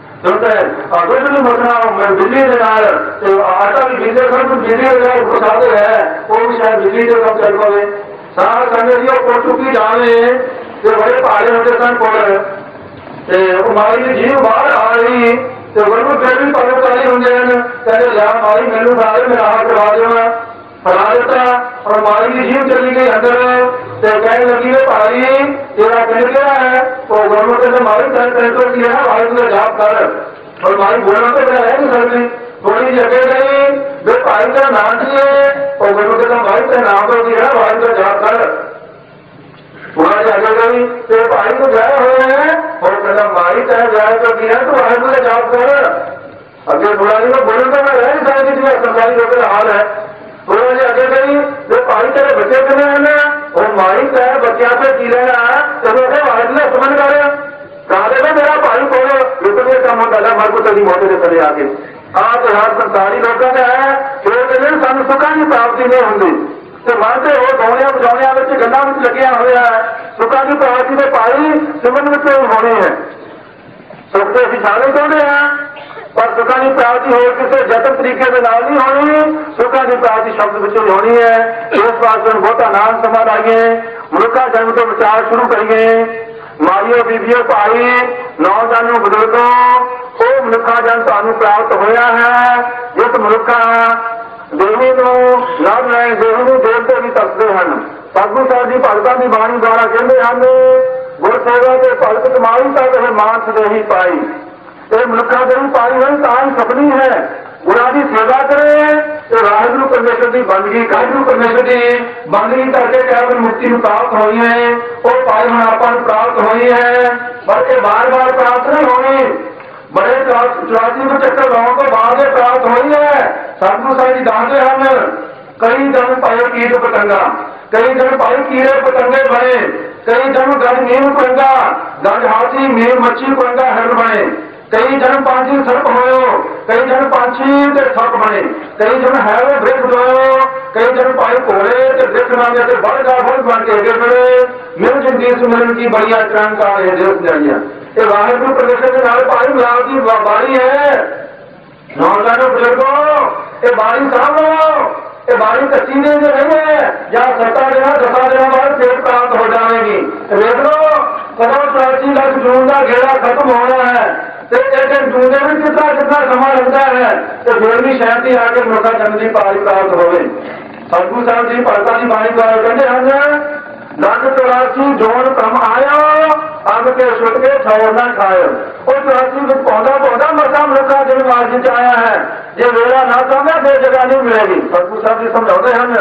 ਦੁੱਧ ਨੂੰ ਮੱਖਣਾ ਬਿਜਲੀ ਦੇ ਨਾਲ, ਆਟਾ ਵੀ ਬੀਜਦੇ ਸਨ, ਬਿਜਲੀ ਦੇ ਨਾਲ ਗੁਸਾਦੇ ਹੈ, ਉਹ ਵੀ ਸ਼ਾਇਦ ਬਿਜਲੀ ਦੇ ਕੰਮ ਚੱਲ ਪਵੇ। ਸਾਰਾ ਸੰਗਤ ਜੀ ਉਹ ਕੋਲ ਚੁੱਕੀ ਜਾਵੇ ਤੇ ਬੜੇ ਭਾੜੇ ਹੁੰਦੇ ਸਨ ਕੋਲ, ਤੇ ਉਹ ਮਾਈ ਦੀ ਜੀਵ ਬਾਹਰ ਆ ਰਹੀ ਤੇ ਉਹਨੂੰ ਫਿਰ ਵੀ ਪਰਵਤਾਲੀ ਹੁੰਦੇ ਹਨ। ਕਹਿੰਦੇ ਲਿਆ ਮਾਈ ਮੈਨੂੰ ਸਾਰੇ ਮੇਰਾ ਹਾथ ਕਰਵਾ ਦੇਣਾ, ਫੜਾ ਦਿੱਤਾ। ਔਰ ਮਾਈ ਦੀ ਜੀਵ ਚਲੀ ਗਈ ਅੰਦਰ ਤੇ ਕਹਿਣ ਲੱਗੀ ਭਾਈ ਤੇਰਾ ਪਿੰਡ ਕਿਹੜਾ ਹੈ? ਉਹ ਗੁਰੂ ਕਹਿੰਦੇ ਮਾਈ ਤੈਨੂੰ ਤੋਂ ਕੀ ਹੈ, ਭਾਈ ਤੂੰ ਜਾਪ ਕਰ। ਔਰ ਮਾਈ ਬੋਲਣਾ ਤਾਂ ਰਹਿ ਨਹੀਂ ਸਕਦੀ। ਥੋੜੀ ਜਿਹੀ ਅੱਗੇ ਗਈ ਵੇ ਭਾਈ ਦਾ ਨਾਮ ਕੀ ਹੈ? ਉਹ ਗੁਰੂ ਕਹਿੰਦਾ ਭਾਈ ਤੇਰਾ ਨਾਮ ਤੋਂ ਕੀ ਹੈ, ਭਾਈ ਦਾ ਜਾਪ ਕਰ। ਥੋੜਾ ਜਿਹਾ ਅੱਗੇ ਗਈ ਤੇ ਭਾਈ ਤੋਂ ਵਿਆਹ ਹੋਏ ਹੈ, ਉਹ ਕਹਿੰਦਾ ਮਾਈ ਤੇਰਾ ਵਿਆਹ ਤੋਂ ਕੀ ਹੈ, ਤੂੰ ਵਾਹਿਗੁਰੂ ਦਾ ਜਾਪ ਕਰ। ਅੱਗੇ ਥੋੜਾ ਜਿਹਾ ਬੋਲਣ ਤਾਂ ਮੈਂ ਰਹਿ ਨਹੀਂ ਸਕਦੀ, ਜਿਵੇਂ ਸੰਸਾਰੀ ਲੋਕਾਂ ਦਾ ਹਾਲ ਹੈ। ਥੋੜਾ ਜਿਹਾ ਅੱਗੇ ਗਈ ਤੇ ਭਾਈ ਤੇਰੇ ਬੱਚੇ ਕਿੰਨੇ ਹਨ? ਉਹ ਮਾਈ ਤੇਰੇ ਬੱਚਿਆਂ ਤੇ ਕੀ ਲੈਣਾ, ਤੈਨੂੰ ਉਹ ਵਾਹਿਗੁਰੂ ਦਾ ਸਮਝ ਕਰ ਦੇਗਾ ਮੇਰਾ ਭਾਈ ਕੋਲ ਲੁੱਟਦੇ ਕੰਮ ਕਰਦਾ ਮਰਬੂਤ ਦੀ ਮੌਤ ਦੇ ਥੱਲੇ ਆ ਕੇ। ਆਹ ਤੇ ਹਰ ਸੰਸਾਰੀ ਲੋਕਾਂ ਦਾ ਹੈ ਕਿ ਉਹ ਕਹਿੰਦੇ ਸਾਨੂੰ ਸੁੱਖਾਂ ਦੀ ਪ੍ਰਾਪਤੀ ਨਹੀਂ ਹੁੰਦੀ ਤੇ ਮਨ ਤੇ ਉਹ ਗਾਉਣਿਆਂ ਵਜਾਉਣਿਆਂ ਵਿੱਚ ਗੱਲਾਂ ਵਿੱਚ ਲੱਗਿਆ ਹੋਇਆ ਹੈ। ਸੁੱਖਾਂ ਦੀ ਪ੍ਰਾਪਤੀ ਦੇ ਭਾਈ ਸਿਮਰਨ ਵਿੱਚ ਹੋਣੀ ਹੈ। ਸੁੱਖ ਤੇ ਅਸੀਂ ਸਾਰੇ ਚਾਹੁੰਦੇ ਹਾਂ, ਪਰ ਸੁੱਖਾਂ ਦੀ ਪ੍ਰਾਪਤੀ ਹੋਰ ਕਿਸੇ ਯਤਨ ਤਰੀਕੇ ਦੇ ਨਾਲ ਨਹੀਂ ਹੋਣੀ। ਸੁੱਖਾਂ ਦੀ ਪ੍ਰਾਪਤੀ ਸ਼ਬਦ ਵਿੱਚੋਂ ਹੋਣੀ ਹੈ। ਇਸ ਵਾਸਤੇ ਬਹੁਤਾ ਨਾਮ ਸਮਝ ਆਈਏ, ਮਨੁੱਖਾ ਜਨਮ ਤੋਂ ਵਿਚਾਰ ਸ਼ੁਰੂ ਕਰੀਏ। ਮਾਈਓ ਬੀਬੀਓ ਭਾਈ ਨੌਜਵਾਨੋ ਬਜ਼ੁਰਗੋ, ਉਹ ਮਨੁੱਖਾ ਜਨ ਤੁਹਾਨੂੰ ਪ੍ਰਾਪਤ ਹੋਇਆ ਹੈ ਜਿਸ ਮਨੁੱਖਾ ਦੇਵੀ ਨੂੰ ਲਭ ਲੈਣ, ਦੇਵੀ ਨੂੰ ਦੇਵਤੇ ਵੀ ਤਰਸਦੇ ਹਨ। ਸਤਿਗੁਰੂ ਸਾਹਿਬ ਜੀ ਭਗਤਾਂ ਦੀ ਬਾਣੀ ਦੁਆਰਾ ਕਹਿੰਦੇ ਹਨ, ਗੁਰ ਸੇਵਾ ਤੇ ਭਗਤ ਕਮਾਈ ਤਾਂ ਇਹ ਮਾਨਸ ਦੇ ਹੀ ਪਾਈ। ਇਹ ਮਨੁੱਖਾਂ ਦੇ ਵੀ ਪਾਈ ਹੋਈ ਤਾਂ ਹੀ ਸਪਨੀ ਹੈ। ਗੁਰਾਂ ਦੀ ਸੇਵਾ ਕਰੇ ਤੇ ਵਾਹਿਗੁਰੂ ਪਰਮੇਸ਼ਰ ਦੀ ਬੰਦਗੀ, ਵਾਹਿਗੁਰੂ ਪਰਮੇਸ਼ਰ ਦੀ ਬੰਦਗੀ ਕਰਕੇ ਕੇਵਲ ਮੁਕਤੀ ਨੂੰ ਪ੍ਰਾਪਤ ਹੋਈ ਹੈ। ਉਹ ਪਾਈ ਹੁਣ ਆਪਾਂ ਨੂੰ ਪ੍ਰਾਪਤ ਹੋਈ ਹੈ, ਪਰ ਇਹ ਵਾਰ-ਵਾਰ ਪ੍ਰਾਪਤ ਨਹੀਂ ਹੋਣੀ। ਬੜੇ 84 ਨੂੰ ਚੱਕਰ ਲਾਉਣ ਤੋਂ ਬਾਅਦ ਇਹ ਪ੍ਰਾਪਤ ਹੋਈ ਹੈ। ਸਤਿਗੁਰੂ ਸਾਹਿਬ ਜੀ ਦੱਸਦੇ ਹਨ, ਕਈ ਜਨ ਪਾਏ ਕੀਟ ਪਤੰਗਾ, ਕਈ ਜਨ ਪਾਏ ਕੀੜੇ ਪਤੰਗੇ ਬਣੇ, ਕਈ ਜਨ ਗਜ ਨੀਮ ਕੁਰੰਗਾ, ਗਜ ਹਾਥੀ ਮੇਰ ਮੱਛੀ ਕੁਰੰਗਾ ਹਿਰਨ ਬਣੇ, ਕਈ ਜਨ ਪੰਛੀ ਸਰਪ ਹੋਇਓ, ਕਈ ਜਨ ਪੰਛੀ ਤੇ ਸੱਪ ਬਣੇ, ਕਈ ਜਨ ਹੈਵੇ ਬ੍ਰਿਖ ਦੋਇਓ, ਕਈ ਜਨ ਪਾਏ ਘੋੜੇ ਤੇ ਬ੍ਰਿਖ ਨਾਮੇ ਤੇ ਬੜਗਾ ਬਣ ਬਣ ਕੇ ਅੱਗੇ ਬੜੇ। ਮਿਲ ਜਿੰਦੀ ਸੁਮਰਨ ਕੀ ਬੜੀਆਂ ਚਰਨਕਾਰ ਹੈ ਦਿਵਸ ਜਾਈਆਂ। ਇਹ ਵਾਹਿਗੁਰੂ ਪਰਮੇਸ਼ਰ ਦੇ ਨਾਲ ਭਾਈ ਮਿਲਾਪ ਦੀ ਬਾਣੀ ਹੈ। ਨੌਜਵਾਨੋ ਬਜ਼ੁਰਗੋ, ਇਹ ਬਾਣੀ ਸਾਹਮਣੋ, ਇਹ ਬਾਣੀ ਕੱਚੀ ਦੇ ਨਹੀਂ ਹੈ। ਜਾਂ 7 ਦਿਨਾਂ ਬਾਅਦ ਫੇਰ ਪ੍ਰਾਪਤ ਹੋ ਜਾਵੇਗੀ। ਵੇਖ ਲੋ ਕਦੋਂ 84 ਲੱਖ ਜੂਨ ਦਾ ਗੇੜਾ ਖਤਮ ਹੋਣਾ ਹੈ ਤੇ ਇਹ ਜੂਨ ਦੇ ਵਿੱਚ ਕਿੰਨਾ ਸਮਾਂ ਲੱਗਦਾ ਹੈ ਤੇ ਫਿਰ ਵੀ ਸ਼ਾਂਤੀ ਆ ਕੇ ਮਨੁੱਖਾ ਜਨਮ ਦੀ ਪਾਈ ਪ੍ਰਾਪਤ ਹੋਵੇ। ਸਤਿਗੁਰੂ ਸਾਹਿਬ ਜੀ ਭਗਤਾਂ ਦੀ ਬਾਣੀ ਦੁਆਰਾ ਕਹਿੰਦੇ ਹਨ, ਲੱਖ 84 ਜੋਨ ਕੰਮ ਆਇਆ ਅੰਗ ਕੇ ਸੁੱਟ ਕੇ ਛੋੜ ਨਾ ਖਾਇਓ। ਉਹ 84 ਵਿੱਚ ਪੌਦਾ ਮਰਦਾ ਮਨੁੱਖਾ ਜਨਮ ਮਾਰਗ ਚ ਆਇਆ ਹੈ। ਜੇ ਵੇਲਾ ਨਾ ਚਾਹੁੰਦਾ ਫਿਰ ਜਗ੍ਹਾ ਨਹੀਂ ਮਿਲੇਗੀ। ਸਤਿਗੁਰੂ ਸਾਹਿਬ ਜੀ ਸਮਝਾਉਂਦੇ ਹਨ,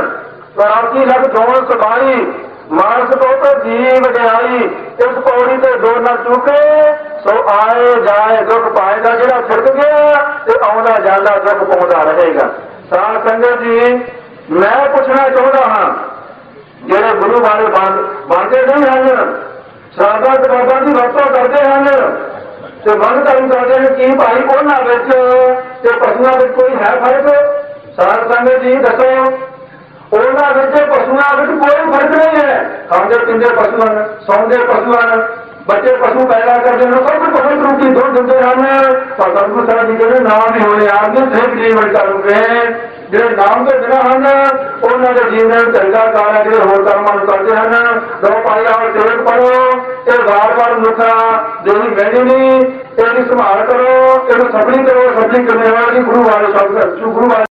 84 ਲੱਖ ਜੋਨ ਸਬਾਈ ਮਾਨਸ ਤੋਂ ਜੀਵ ਵਡਿਆਈ, ਇਸ ਪੌੜੀ ਤੇ ਦੋ ਨਾ ਚੁੱਕੇ ਸੋ ਆਏ ਜਾਏ ਦੁੱਖ ਪਾਏਗਾ। ਜਿਹੜਾ ਛਿੜਕ ਗਿਆ ਤੇ ਆਉਂਦਾ ਜਾਂਦਾ ਦੁੱਖ ਪਾਉਂਦਾ ਰਹੇਗਾ। ਸਾਧ ਸੰਗਤ ਜੀ, ਮੈਂ ਪੁੱਛਣਾ ਚਾਹੁੰਦਾ ਹਾਂ, ਜਿਹੜੇ ਗੁਰੂ ਵਾਲੇ ਬਣਦੇ ਨਹੀਂ ਹਨ, ਸ਼ਰਾਬਾਂ ਕਬਾਬਾਂ ਦੀ ਵਰਤੋਂ ਕਰਦੇ ਹਨ ਤੇ ਮਨ ਧਰਮ ਕਰਦੇ ਨੇ। ਕੀ ਭਾਈ ਉਹਨਾਂ ਵਿੱਚ ਤੇ ਪਸ਼ੂਆਂ ਵਿੱਚ ਕੋਈ ਹੈ ਫਰਕ? ਸਾਧ ਸੰਗਤ ਜੀ ਦੱਸੋ, ਉਹਨਾਂ ਵਿੱਚ ਪਸ਼ੂਆਂ ਵਿੱਚ ਕੋਈ ਫਰਕ ਨਹੀਂ ਹੈ। ਖਾਂਦੇ ਪੀਂਦੇ ਪਸ਼ੂ ਹਨ, ਸੌਂਦੇ ਪਸ਼ੂ ਹਨ, ਬੱਚੇ ਪਸ਼ੂ ਪੈਦਾ ਕਰਦੇ ਨੇ, ਸਭ ਕੁਝ ਪਸ਼ੂ ਰੂਪੀ ਦੁੱਧ ਦਿੰਦੇ ਹਨ। ਪਰ ਸਤਿਗੁਰੂ ਸਾਹਿਬ ਜੀ ਕਹਿੰਦੇ ਨਾਮ ਹੀ ਹੋਣੇ ਆਦਮੀ ਸਿੱਖ ਜੀਵਨ ਕਰੂਗੇ। ਜਿਹੜੇ ਨਾਮ ਤੋਂ ਬਿਨਾਂ ਹਨ ਉਹਨਾਂ ਦੇ ਜੀਵਨ ਚੰਗਾ ਕਾਰ ਹੈ, ਜਿਹੜੇ ਹੋਰ ਕਰਮਾਂ ਨੂੰ ਕਰਦੇ ਹਨ। ਦੋ ਭਾਈ ਆਓ ਸੇਵਕ ਪੜੋ, ਇਹ ਵਾਰ-ਵਾਰ ਮਨੁੱਖਾ ਜਿਹੜੀ ਬਹਿਣੀ ਨਹੀਂ, ਇਹਦੀ ਸੰਭਾਲ ਕਰੋ, ਇਹਨੂੰ ਸਫਲੀ ਕਰੋ। ਸਫਲੀ ਕਰਨੇ ਵਾਲੀ ਗੁਰੂ ਵਾਲੇ ਸ਼ਬਦ ਗੁਰੂ ਵਾਲੇ